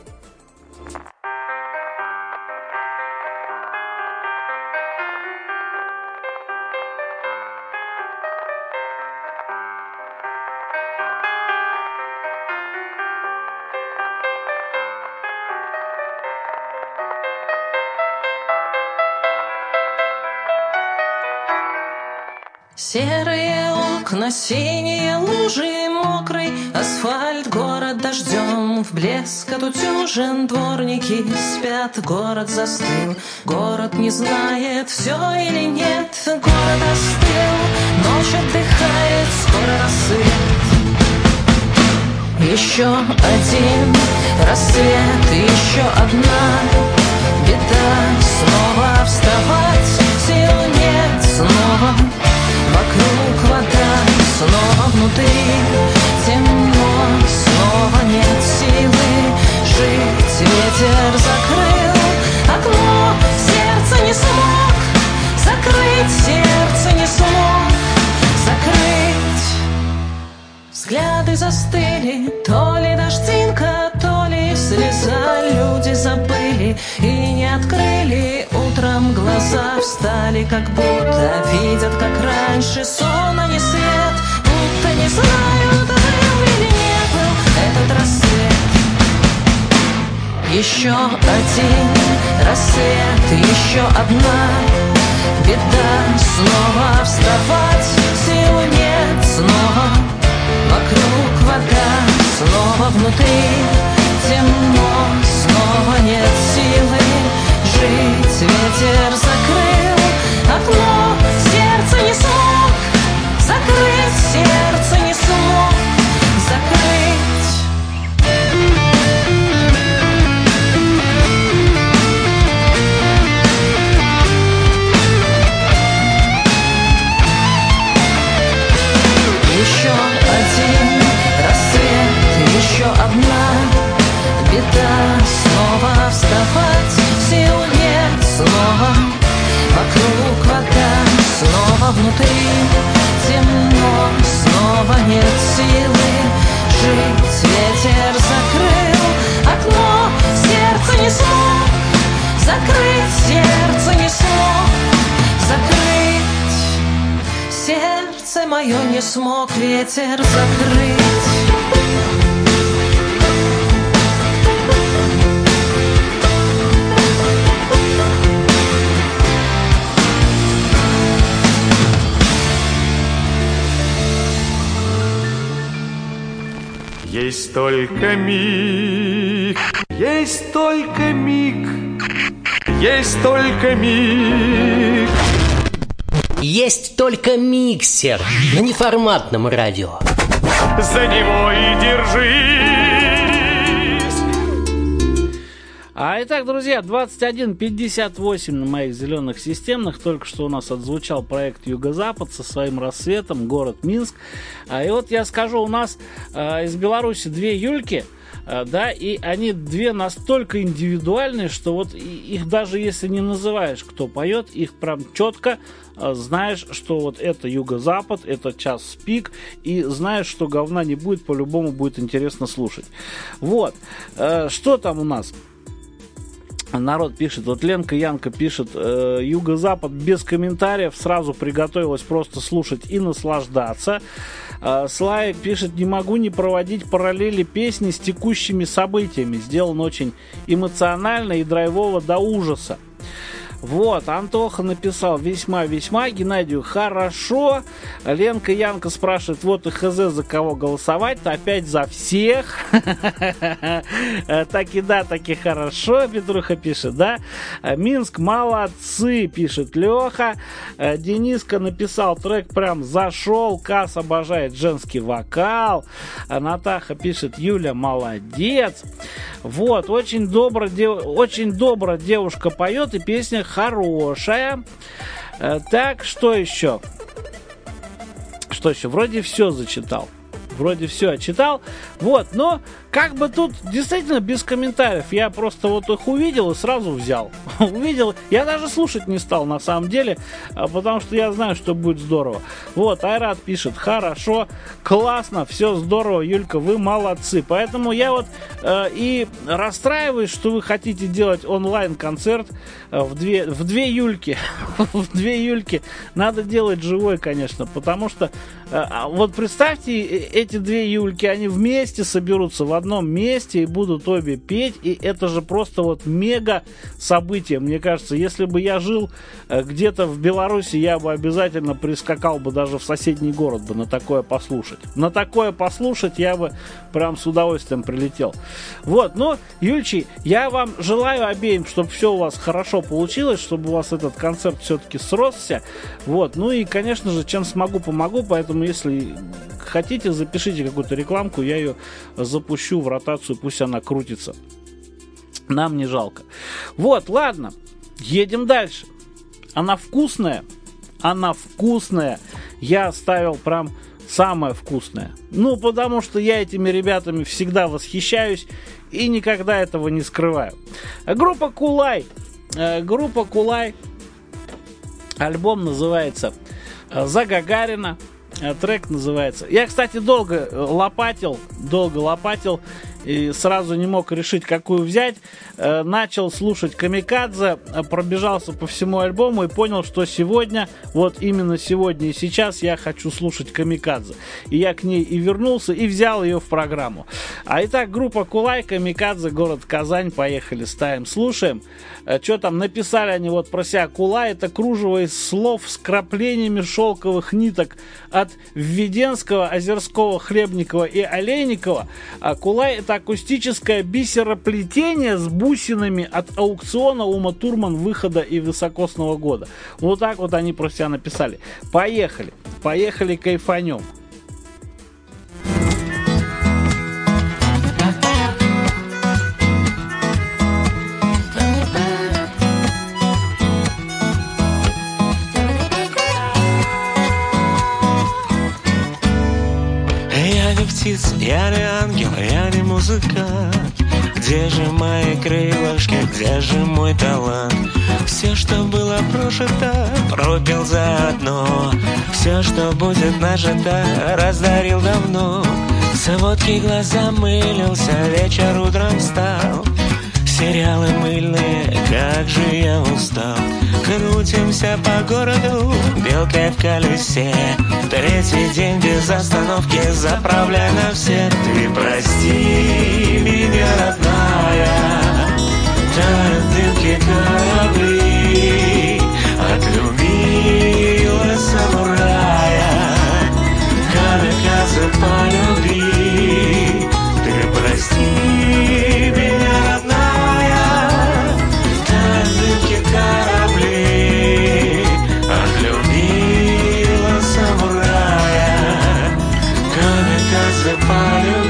Серые окна, синие лужи, мокрый асфальт, город дождем в блеск отутюжен, дворники спят, город застыл, город не знает, все или нет, город остыл, ночь отдыхает, скоро рассвет. Еще один рассвет, еще одна беда, снова вставать сил нет, снова вокруг вода, снова внутри темно, снова нет силы жить. Ветер закрыл окно, сердце не смог закрыть, сердце не смог закрыть. Взгляды застыли, то ли дождинка, то ли слеза, люди забыли и не открыли. Утром глаза встали, как будто видят, как раньше, сон, а не свет, будто не знают, был или не был этот рассвет. Еще один рассвет, еще одна беда, снова вставать сил нет, снова вокруг вода, снова внутри темно, снова нет силы жить. Ветер закрыл окно, сердце не смог закрыть, сердце не смог закрыть. Еще один рассвет, еще одна беда, снова вставать сил нет, снова вокруг вода, снова внутри темно, снова нет силы жить. Ветер закрыл окно, сердце не смог закрыть, сердце не смог закрыть. Сердце мое не смог ветер закрыть. Есть только миг, есть только миг, есть только миг. Есть только миксер на неформатном радио. За него и держись. Итак, друзья, 21:58 на моих зеленых системных. Только что у нас отзвучал проект Юго-Запад со своим рассветом, город Минск. И вот я скажу, у нас из Беларуси две Юльки. Да, и они две настолько индивидуальные, что вот их даже если не называешь, кто поет, их прям четко знаешь, что вот это юго-запад, это час пик, и знаешь, что говна не будет, по-любому будет интересно слушать. Вот, что там у нас? Народ пишет, вот Ленка Янка пишет, юго-запад без комментариев, сразу приготовилась просто слушать и наслаждаться. Слайк пишет, не могу не проводить параллели песни с текущими событиями, сделан очень эмоционально и драйвово до ужаса. Вот, Антоха написал весьма-весьма, Геннадию хорошо. Ленка Янка спрашивает, вот и хз, за кого голосовать-то, опять за всех. Таки да, таки хорошо, Петруха пишет, да. Минск молодцы, пишет Леха. Дениска написал, трек прям зашел, Кас обожает женский вокал. Натаха пишет, Юля молодец. Вот, очень добро девушка поет, и песня хорошая. Так, что еще? Что еще? Вроде все зачитал. Вроде все читал. Вот, но как бы тут действительно без комментариев. Я просто вот их увидел и сразу взял. Увидел. Я даже слушать не стал на самом деле, потому что я знаю, что будет здорово. Вот, Айрат пишет, хорошо, классно, все здорово, Юлька, вы молодцы. Поэтому я вот и расстраиваюсь, что вы хотите делать онлайн-концерт в две Юльки. В две Юльки. Надо делать живой, конечно, потому что вот представьте, эти две Юльки, они вместе соберутся в одном месте и будут обе петь, и это же просто вот мега событие. Мне кажется, если бы я жил где-то в Беларуси, я бы обязательно прискакал бы даже в соседний город бы на такое послушать. На такое послушать я бы прям с удовольствием прилетел. Вот, ну, Юльчи, я вам желаю обеим, чтобы все у вас хорошо получилось, чтобы у вас этот концерт все-таки сросся. Вот, ну и, конечно же, чем смогу, помогу, поэтому если хотите, запишите какую-то рекламку, я ее запущу в ротацию, пусть она крутится. Нам не жалко. Вот, ладно, едем дальше. Она вкусная. Она вкусная. Я оставил прям самое вкусное. Ну, потому что я этими ребятами всегда восхищаюсь и никогда этого не скрываю. Группа Кулай. Группа Кулай. Альбом называется «За Гагарина». Трек называется. Я, кстати, долго лопатил и сразу не мог решить, какую взять. Начал слушать Камикадзе, пробежался по всему альбому и понял, что сегодня, вот именно сегодня и сейчас я хочу слушать Камикадзе. И я к ней и вернулся, и взял ее в программу. А итак, группа Кулай, Камикадзе, город Казань. Поехали, ставим, слушаем. Что там написали они вот про себя? Кулай — это кружево из слов с краплениями шелковых ниток от Введенского, Озерского, Хлебникова и Олейникова. А Кулай — это акустическое бисероплетение с бусинами от аукциона Ума Турман выхода и високосного года. Вот так вот они про себя написали. Поехали. Поехали, кайфанем. Птиц, я не ангел, я не музыкант. Где же мои крылышки, где же мой талант? Все, что было прожито, пропил заодно. Все, что будет нажито, раздарил давно. С водки глаза мылился, вечер утром встал. Сериалы мыльные, как же я устал. Крутимся по городу, белкой в колесе. Третий день без остановки, заправляй на все. Ты прости меня, родная, тают дымки корабли. Отлюбила самурая, камикадзе полюби. Ты прости меня, родная, тают дымки корабли. Отлюбила самурая, камикадзе полюби.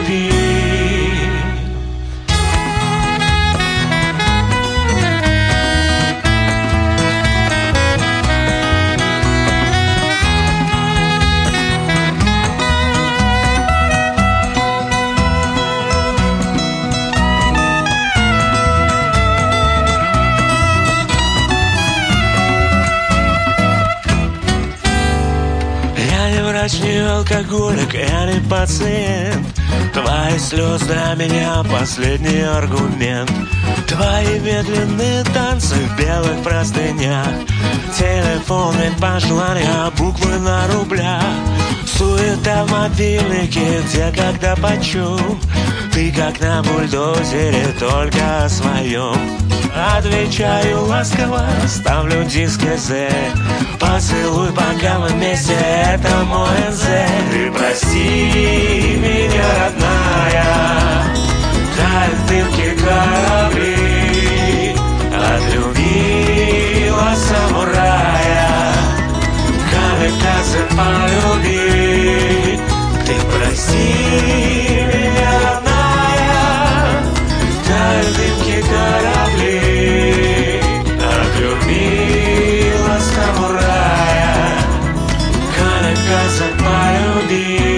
алкоголик, я не пациент. Твои слезы для меня последний аргумент. Твои медленные танцы в белых простынях, телефонные пожелания, буквы на рублях. Суета в мобильнике, где, когда, почем. Ты как на бульдозере, только о своем. Отвечаю ласково, ставлю диск ЗЗ. Поцелуй, пока мы вместе, это мой НЗ. Ты прости меня, родная, тают в дымке корабли. Отлюбила самурая, камикадзе полюби. Ты прости меня, родная, тают в дымке корабли. Отлюбила самурая, камикадзе полюби.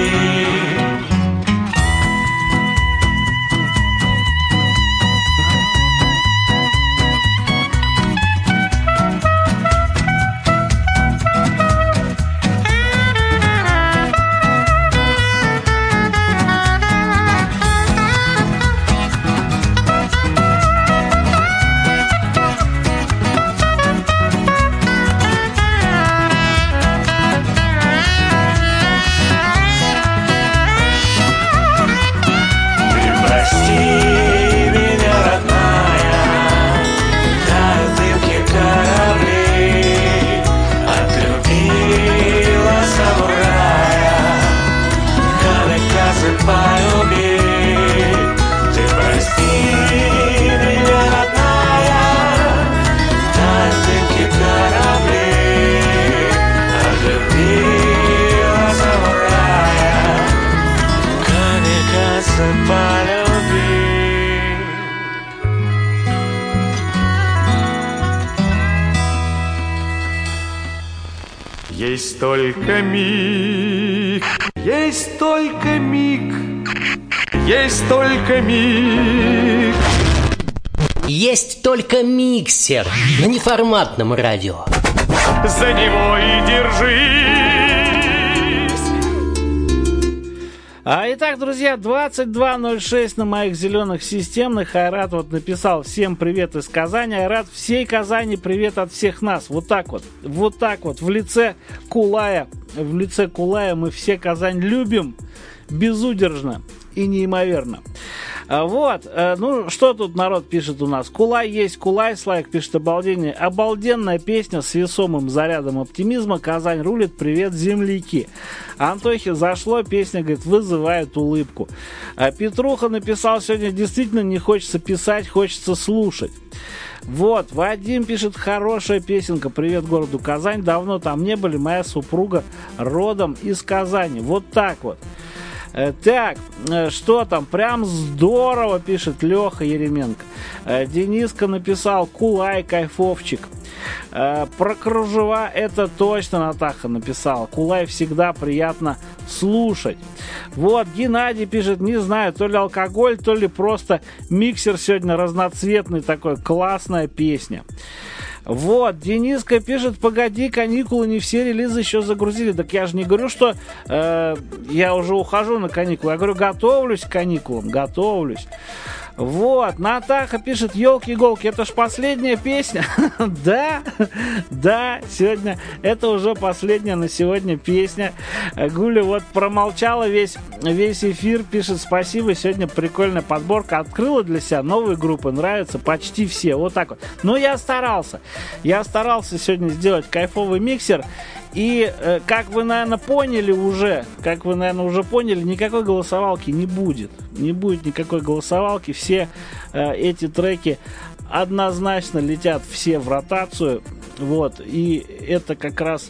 Есть только миг, есть только миг, есть только миг. Есть только миксер на неформатном радио. За него и держись. Итак, друзья, 22:06 на моих зеленых системных. Айрат вот написал: всем привет из Казани. Айрат, всей Казани привет от всех нас. Вот так вот, в лице Кулая мы все Казань любим безудержно и неимоверно. Вот, ну что тут народ пишет у нас? Кулай есть Кулай, Слайк пишет: обалденная песня с весомым зарядом оптимизма. Казань рулит, привет, земляки. Антохе зашло, песня, говорит, вызывает улыбку. Петруха написал: сегодня действительно не хочется писать, хочется слушать. Вот, Вадим пишет: хорошая песенка, привет городу Казань, давно там не были, моя супруга родом из Казани. Вот так вот. Так, что там? Прям здорово, пишет Леха Еременко. Дениска написал: Кулай, кайфовчик. Про кружева это точно Натаха написала. Кулай всегда приятно слушать. Вот, Геннадий пишет: не знаю, то ли алкоголь, то ли просто миксер сегодня разноцветный такой, классная песня. Вот, Дениска пишет: погоди, каникулы, не все релизы еще загрузили. Так я же не говорю, что я уже ухожу на каникулы. Я говорю, готовлюсь к каникулам, готовлюсь. Вот, Натаха пишет: елки-иголки, это ж последняя песня. Да, сегодня это уже последняя на сегодня песня. Гуля вот промолчала весь эфир, пишет: спасибо, сегодня прикольная подборка, открыла для себя новые группы, нравятся почти все, вот так вот. Но я старался сегодня сделать кайфовый миксер. И, как вы, наверное, уже поняли, никакой голосовалки не будет. Не будет никакой голосовалки. Все эти треки однозначно летят все в ротацию. Вот. И это как раз...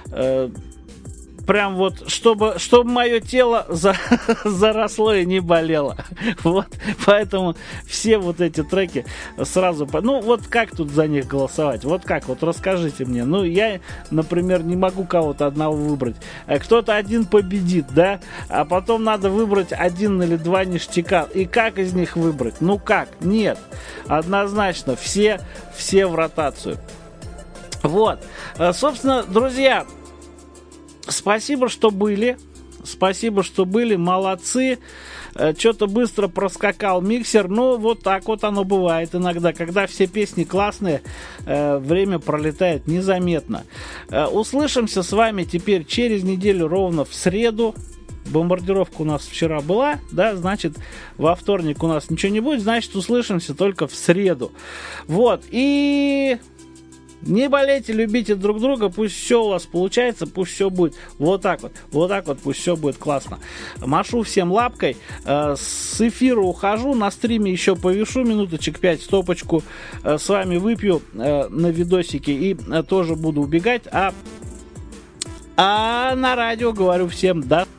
прям вот, чтобы мое тело заросло и не болело. Вот, поэтому все вот эти треки сразу... Ну, вот как тут за них голосовать? Вот как? Вот расскажите мне. Ну, я, например, не могу кого-то одного выбрать. Кто-то один победит, да? А потом надо выбрать один или два ништяка. И как из них выбрать? Ну, как? Нет. Однозначно, все в ротацию. Вот. Собственно, друзья... Спасибо, что были. спасибо, что были, молодцы. Что-то быстро проскакал миксер, но вот так вот оно бывает иногда. Когда все песни классные, время пролетает незаметно. Услышимся с вами теперь через неделю ровно в среду. Бомбардировка у нас вчера была, да, значит, во вторник у нас ничего не будет, значит, услышимся только в среду. Вот, и не болейте, любите друг друга, пусть все у вас получается, пусть все будет вот так вот, пусть все будет классно. Машу всем лапкой, с эфира ухожу, на стриме еще повешу минуточек 5, стопочку с вами выпью на видосике и тоже буду убегать, а на радио говорю всем до